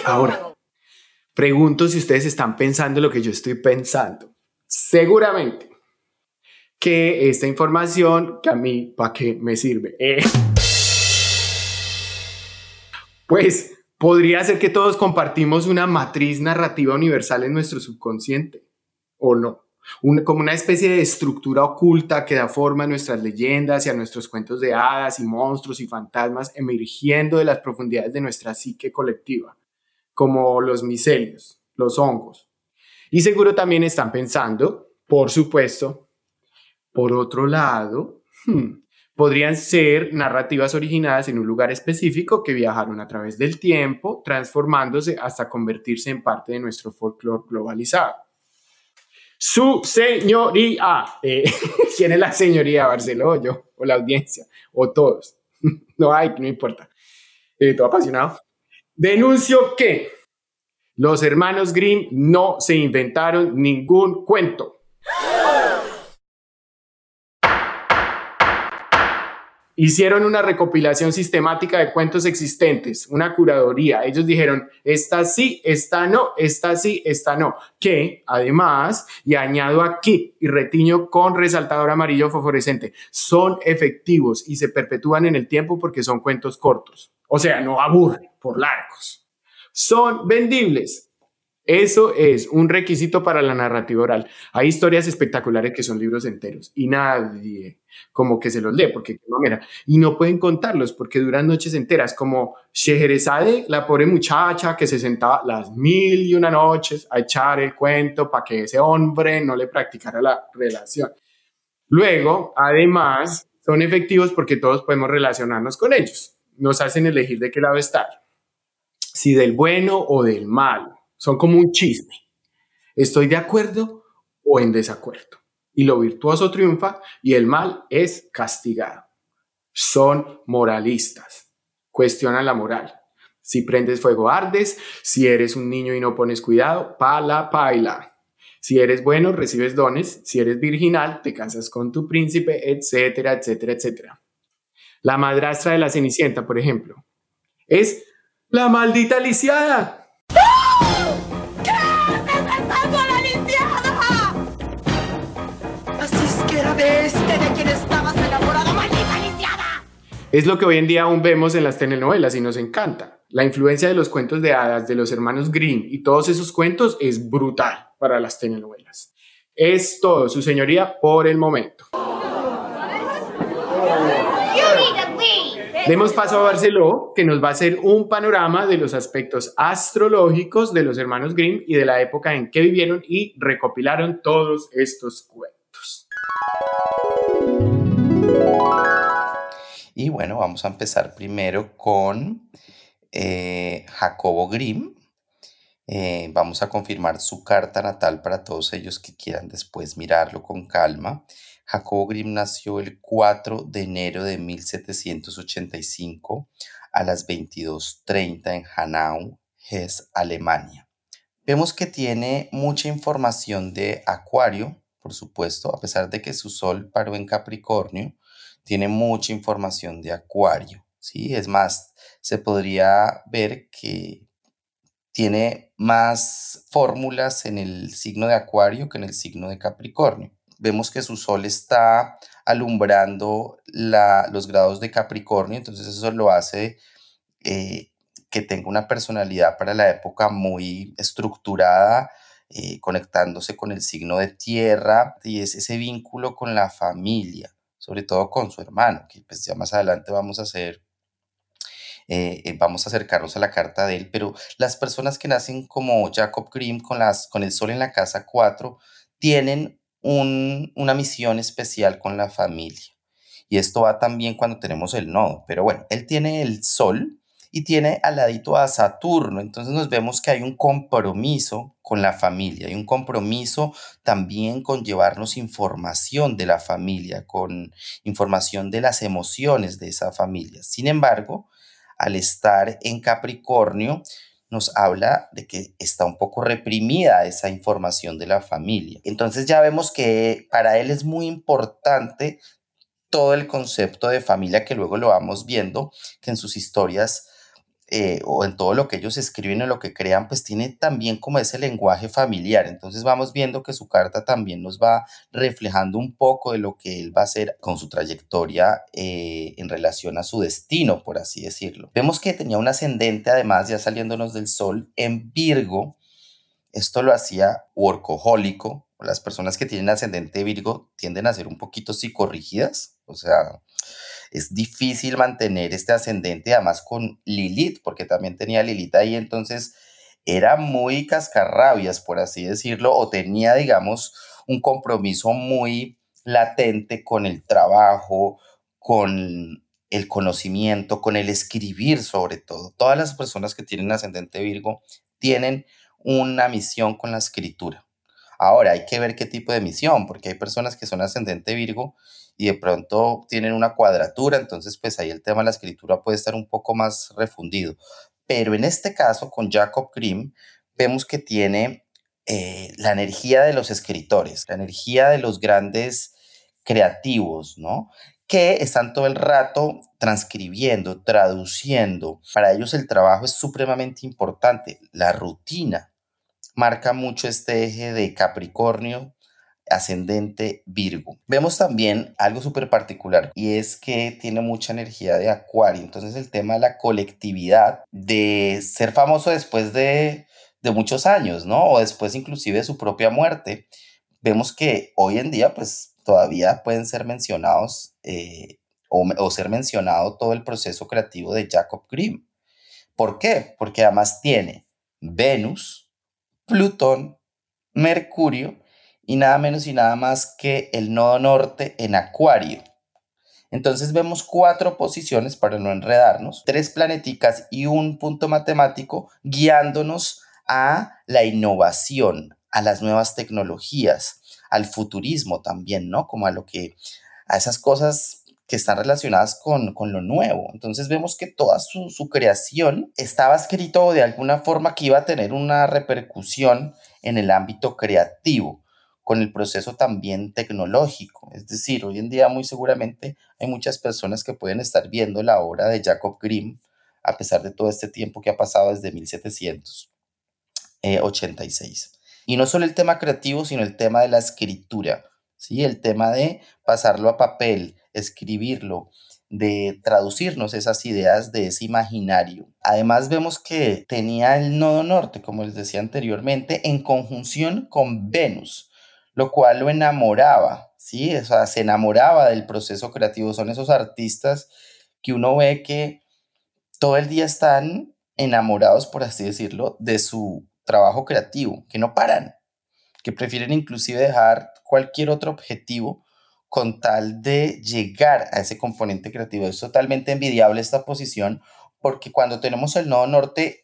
Ahora, pregunto si ustedes están pensando lo que yo estoy pensando. Seguramente que esta información, que a mí, ¿para qué me sirve? Pues podría ser que todos compartimos una matriz narrativa universal en nuestro subconsciente, ¿o no? Como una especie de estructura oculta que da forma a nuestras leyendas y a nuestros cuentos de hadas y monstruos y fantasmas emergiendo de las profundidades de nuestra psique colectiva, como los micelios, los hongos. Y seguro también están pensando, por supuesto, por otro lado, podrían ser narrativas originadas en un lugar específico que viajaron a través del tiempo, transformándose hasta convertirse en parte de nuestro folclore globalizado. Su señoría. ¿Quién es la señoría? ¿Barceló, yo? ¿O la audiencia? ¿O todos? No importa. Todo apasionado. Denuncio que los hermanos Grimm no se inventaron ningún cuento. Hicieron una recopilación sistemática de cuentos existentes, una curaduría. Ellos dijeron, esta sí, esta no, esta sí, esta no. Que, además, y añado aquí, y retiño con resaltador amarillo fosforescente, son efectivos y se perpetúan en el tiempo porque son cuentos cortos. O sea, no aburren por largos. Son vendibles. Eso es un requisito para la narrativa oral. Hay historias espectaculares que son libros enteros y nadie como que se los lee porque no, mira, y no pueden contarlos porque duran noches enteras, como Scheherazade, la pobre muchacha que se sentaba las 1001 noches a echar el cuento para que ese hombre no le practicara la relación. Luego, además, son efectivos porque todos podemos relacionarnos con ellos. Nos hacen elegir de qué lado estar, si del bueno o del malo. Son como un chisme. ¿Estoy de acuerdo o en desacuerdo? Y lo virtuoso triunfa y el mal es castigado. Son moralistas. Cuestionan la moral. Si prendes fuego, ardes. Si eres un niño y no pones cuidado, pala, paila. Si eres bueno, recibes dones. Si eres virginal, te casas con tu príncipe, etcétera, etcétera, etcétera. La madrastra de la Cenicienta, por ejemplo, es la maldita lisiada. De quien estabas enamorado, maldita lisiada. Es lo que hoy en día aún vemos en las telenovelas y nos encanta. La influencia de los cuentos de hadas de los hermanos Grimm y todos esos cuentos es brutal para las telenovelas. Es todo, su señoría, por el momento. Demos paso a Barceló, que nos va a hacer un panorama de los aspectos astrológicos de los hermanos Grimm y de la época en que vivieron y recopilaron todos estos cuentos. Y bueno, vamos a empezar primero con Jacobo Grimm. Vamos a confirmar su carta natal para todos ellos que quieran después mirarlo con calma. Jacobo Grimm nació el 4 de enero de 1785 a las 22:30 en Hanau, Hesse, Alemania. Vemos que tiene mucha información de Acuario, por supuesto, a pesar de que su sol paró en Capricornio, tiene mucha información de Acuario, ¿sí? Es más, se podría ver que tiene más fórmulas en el signo de Acuario que en el signo de Capricornio. Vemos que su sol está alumbrando los grados de Capricornio, entonces eso lo hace que tenga una personalidad para la época muy estructurada, conectándose con el signo de tierra, y es ese vínculo con la familia, sobre todo con su hermano, que pues ya más adelante vamos a acercarnos a la carta de él, pero las personas que nacen como Jacob Grimm con el sol en la casa 4 tienen una misión especial con la familia, y esto va también cuando tenemos el nodo, pero bueno, él tiene el sol y tiene al ladito a Saturno, entonces nos vemos que hay un compromiso con la familia, hay un compromiso también con llevarnos información de la familia, con información de las emociones de esa familia. Sin embargo, al estar en Capricornio, nos habla de que está un poco reprimida esa información de la familia. Entonces ya vemos que para él es muy importante todo el concepto de familia, que luego lo vamos viendo, que en sus historias o en todo lo que ellos escriben o lo que crean, pues tiene también como ese lenguaje familiar. Entonces vamos viendo que su carta también nos va reflejando un poco de lo que él va a hacer con su trayectoria en relación a su destino, por así decirlo. Vemos que tenía un ascendente, además, ya saliéndonos del sol, en Virgo. Esto lo hacía workahólico. Las personas que tienen ascendente Virgo tienden a ser un poquito psicorrígidas, o sea, es difícil mantener este ascendente, además con Lilith, porque también tenía Lilith ahí, entonces era muy cascarrabias, por así decirlo, o tenía, digamos, un compromiso muy latente con el trabajo, con el conocimiento, con el escribir sobre todo. Todas las personas que tienen ascendente Virgo tienen una misión con la escritura. Ahora hay que ver qué tipo de misión, porque hay personas que son ascendente Virgo y de pronto tienen una cuadratura, entonces pues ahí el tema de la escritura puede estar un poco más refundido. Pero en este caso, con Jacob Grimm, vemos que tiene la energía de los escritores, la energía de los grandes creativos, ¿no? Que están todo el rato transcribiendo, traduciendo. Para ellos el trabajo es supremamente importante. La rutina marca mucho este eje de Capricornio, ascendente Virgo. Vemos también algo súper particular y es que tiene mucha energía de Acuario. Entonces el tema de la colectividad, de ser famoso después de muchos años, ¿no? O después inclusive de su propia muerte. Vemos que hoy en día pues todavía pueden ser mencionados o ser mencionado todo el proceso creativo de Jacob Grimm. ¿Por qué? Porque además tiene Venus, Plutón, Mercurio y nada menos y nada más que el nodo norte en Acuario. Entonces vemos 4 posiciones para no enredarnos, 3 planeticas y un punto matemático guiándonos a la innovación, a las nuevas tecnologías, al futurismo también, ¿no? Como a esas cosas que están relacionadas con lo nuevo. Entonces vemos que toda su creación estaba escrito de alguna forma que iba a tener una repercusión en el ámbito creativo, con el proceso también tecnológico. Es decir, hoy en día muy seguramente hay muchas personas que pueden estar viendo la obra de Jacob Grimm a pesar de todo este tiempo que ha pasado desde 1786. Y no solo el tema creativo, sino el tema de la escritura, ¿sí? El tema de pasarlo a papel, escribirlo, de traducirnos esas ideas de ese imaginario. Además vemos que tenía el nodo norte, como les decía anteriormente, en conjunción con Venus, lo cual lo enamoraba, ¿sí? O sea, se enamoraba del proceso creativo. Son esos artistas que uno ve que todo el día están enamorados, por así decirlo, de su trabajo creativo, que no paran, que prefieren inclusive dejar cualquier otro objetivo con tal de llegar a ese componente creativo. Es totalmente envidiable esta posición porque cuando tenemos el nodo norte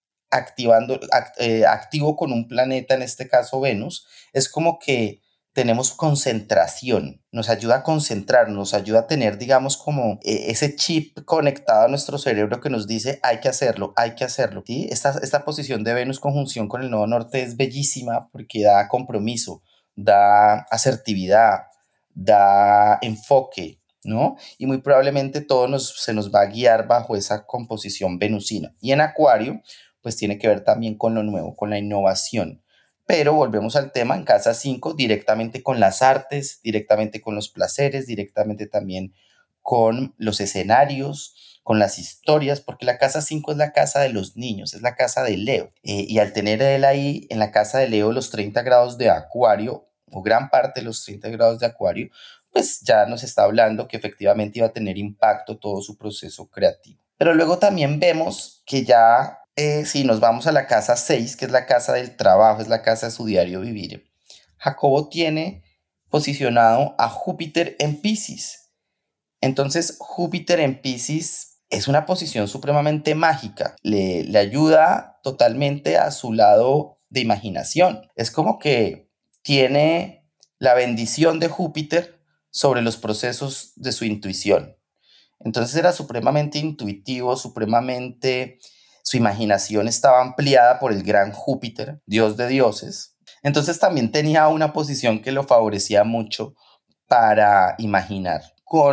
activo con un planeta, en este caso Venus, es como que tenemos concentración, nos ayuda a concentrar, nos ayuda a tener, digamos, como ese chip conectado a nuestro cerebro que nos dice hay que hacerlo, ¿sí? Esta posición de Venus conjunción con el nodo norte es bellísima porque da compromiso, da asertividad, da enfoque, ¿no? Y muy probablemente se nos va a guiar bajo esa composición venusina. Y en Acuario, pues tiene que ver también con lo nuevo, con la innovación. Pero volvemos al tema en casa 5, directamente con las artes, directamente con los placeres, directamente también con los escenarios, con las historias, porque la casa 5 es la casa de los niños, es la casa de Leo. Y al tener él ahí en la casa de Leo los 30 grados de Acuario, o gran parte de los 30 grados de Acuario, pues ya nos está hablando que efectivamente iba a tener impacto todo su proceso creativo. Pero luego también vemos que ya si nos vamos a la casa 6, que es la casa del trabajo, es la casa de su diario vivir, Jacobo tiene posicionado a Júpiter en Piscis. Entonces, Júpiter en Piscis es una posición supremamente mágica. Le ayuda totalmente a su lado de imaginación. Es como que tiene la bendición de Júpiter sobre los procesos de su intuición. Entonces era supremamente intuitivo, su imaginación estaba ampliada por el gran Júpiter, dios de dioses. Entonces también tenía una posición que lo favorecía mucho para imaginar, con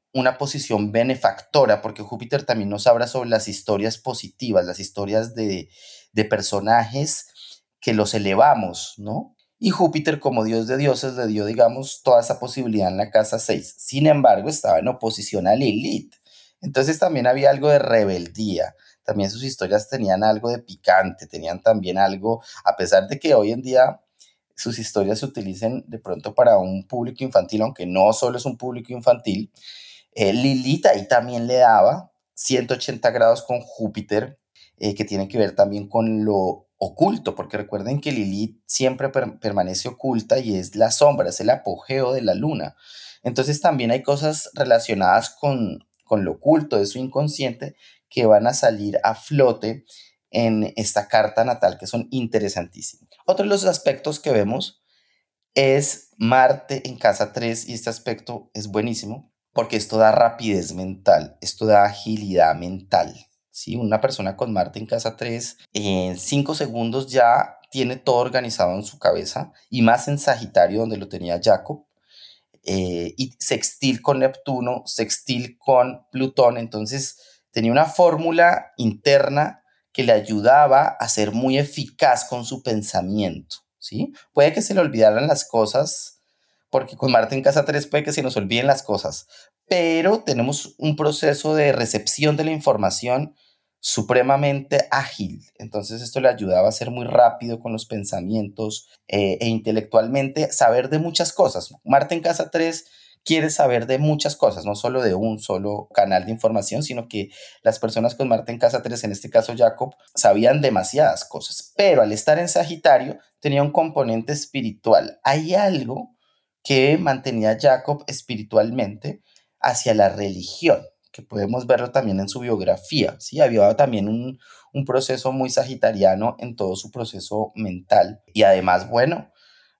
una posición benefactora, porque Júpiter también nos habla sobre las historias positivas, las historias de personajes que los elevamos, ¿no? Y Júpiter, como dios de dioses, le dio, digamos, toda esa posibilidad en la casa 6. Sin embargo, estaba en oposición a Lilith. Entonces también había algo de rebeldía. También sus historias tenían algo de picante, tenían también algo, a pesar de que hoy en día sus historias se utilicen de pronto para un público infantil, aunque no solo es un público infantil, Lilith ahí también le daba 180 grados con Júpiter, que tiene que ver también con lo oculto, porque recuerden que Lilith siempre permanece oculta y es la sombra, es el apogeo de la luna. Entonces también hay cosas relacionadas con lo oculto de su inconsciente que van a salir a flote en esta carta natal, que son interesantísimos. Otro de los aspectos que vemos es Marte en casa 3, y este aspecto es buenísimo porque esto da rapidez mental, esto da agilidad mental, ¿sí? Una persona con Marte en casa 3 en 5 segundos ya tiene todo organizado en su cabeza, y más en Sagitario, donde lo tenía Jacob, y sextil con Neptuno, sextil con Plutón. Entonces tenía una fórmula interna que le ayudaba a ser muy eficaz con su pensamiento, ¿sí? Puede que se le olvidaran las cosas, porque con Marte en casa 3 puede que se nos olviden las cosas, pero tenemos un proceso de recepción de la información supremamente ágil. Entonces esto le ayudaba a ser muy rápido con los pensamientos, e intelectualmente saber de muchas cosas. Marte en casa 3 quiere saber de muchas cosas, no solo de un solo canal de información, sino que las personas con Marte en casa 3, en este caso Jacob, sabían demasiadas cosas, pero al estar en Sagitario tenía un componente espiritual. Hay algo que mantenía a Jacob espiritualmente hacia la religión, que podemos verlo también en su biografía, ¿sí? Había también un proceso muy sagitariano en todo su proceso mental. Y además, bueno,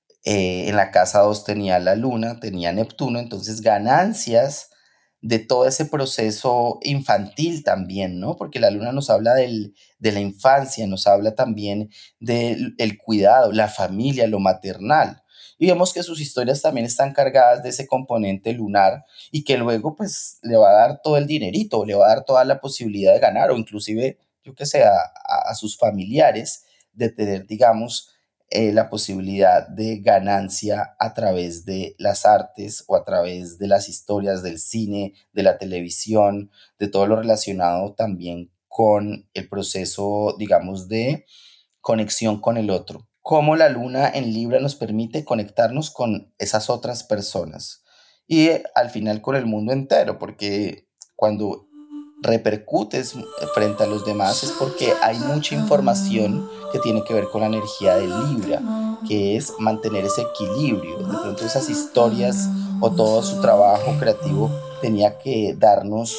en la casa 2 tenía la luna, tenía Neptuno, entonces ganancias de todo ese proceso infantil también, ¿no? Porque la luna nos habla de la infancia, nos habla también del cuidado, la familia, lo maternal. Y vemos que sus historias también están cargadas de ese componente lunar, y que luego pues le va a dar todo el dinerito, le va a dar toda la posibilidad de ganar, o inclusive, yo que sé, a sus familiares, de tener, digamos, la posibilidad de ganancia a través de las artes, o a través de las historias del cine, de la televisión, de todo lo relacionado también con el proceso, digamos, de conexión con el otro. Cómo la luna en Libra nos permite conectarnos con esas otras personas y al final con el mundo entero, porque cuando repercutes frente a los demás es porque hay mucha información que tiene que ver con la energía de Libra, que es mantener ese equilibrio. De pronto esas historias o todo su trabajo creativo tenía que darnos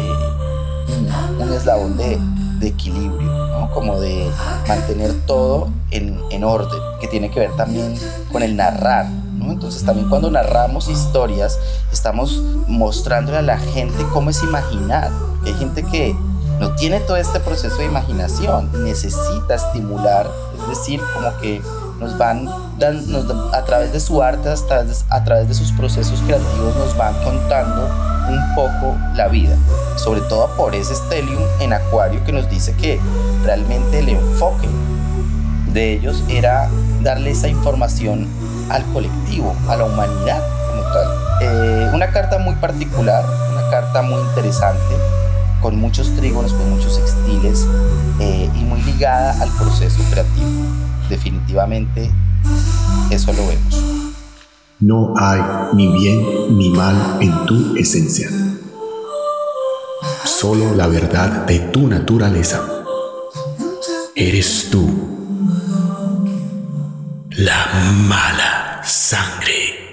un eslabón de equilibrio, ¿no? Como de mantener todo en orden, que tiene que ver también con el narrar, ¿no? Entonces también cuando narramos historias estamos mostrándole a la gente cómo es imaginar. Hay gente que no tiene todo este proceso de imaginación, necesita estimular, es decir, como que nos van a través de su arte, a través de sus procesos creativos, nos van contando un poco la vida, sobre todo por ese stellium en Acuario que nos dice que realmente el enfoque de ellos era darle esa información al colectivo, a la humanidad como tal. Una carta muy particular, una carta muy interesante, con muchos trígonos, con muchos sextiles, y muy ligada al proceso creativo. Definitivamente eso lo vemos. No hay ni bien ni mal en tu esencia, solo la verdad de tu naturaleza. Eres tú, la mala sangre.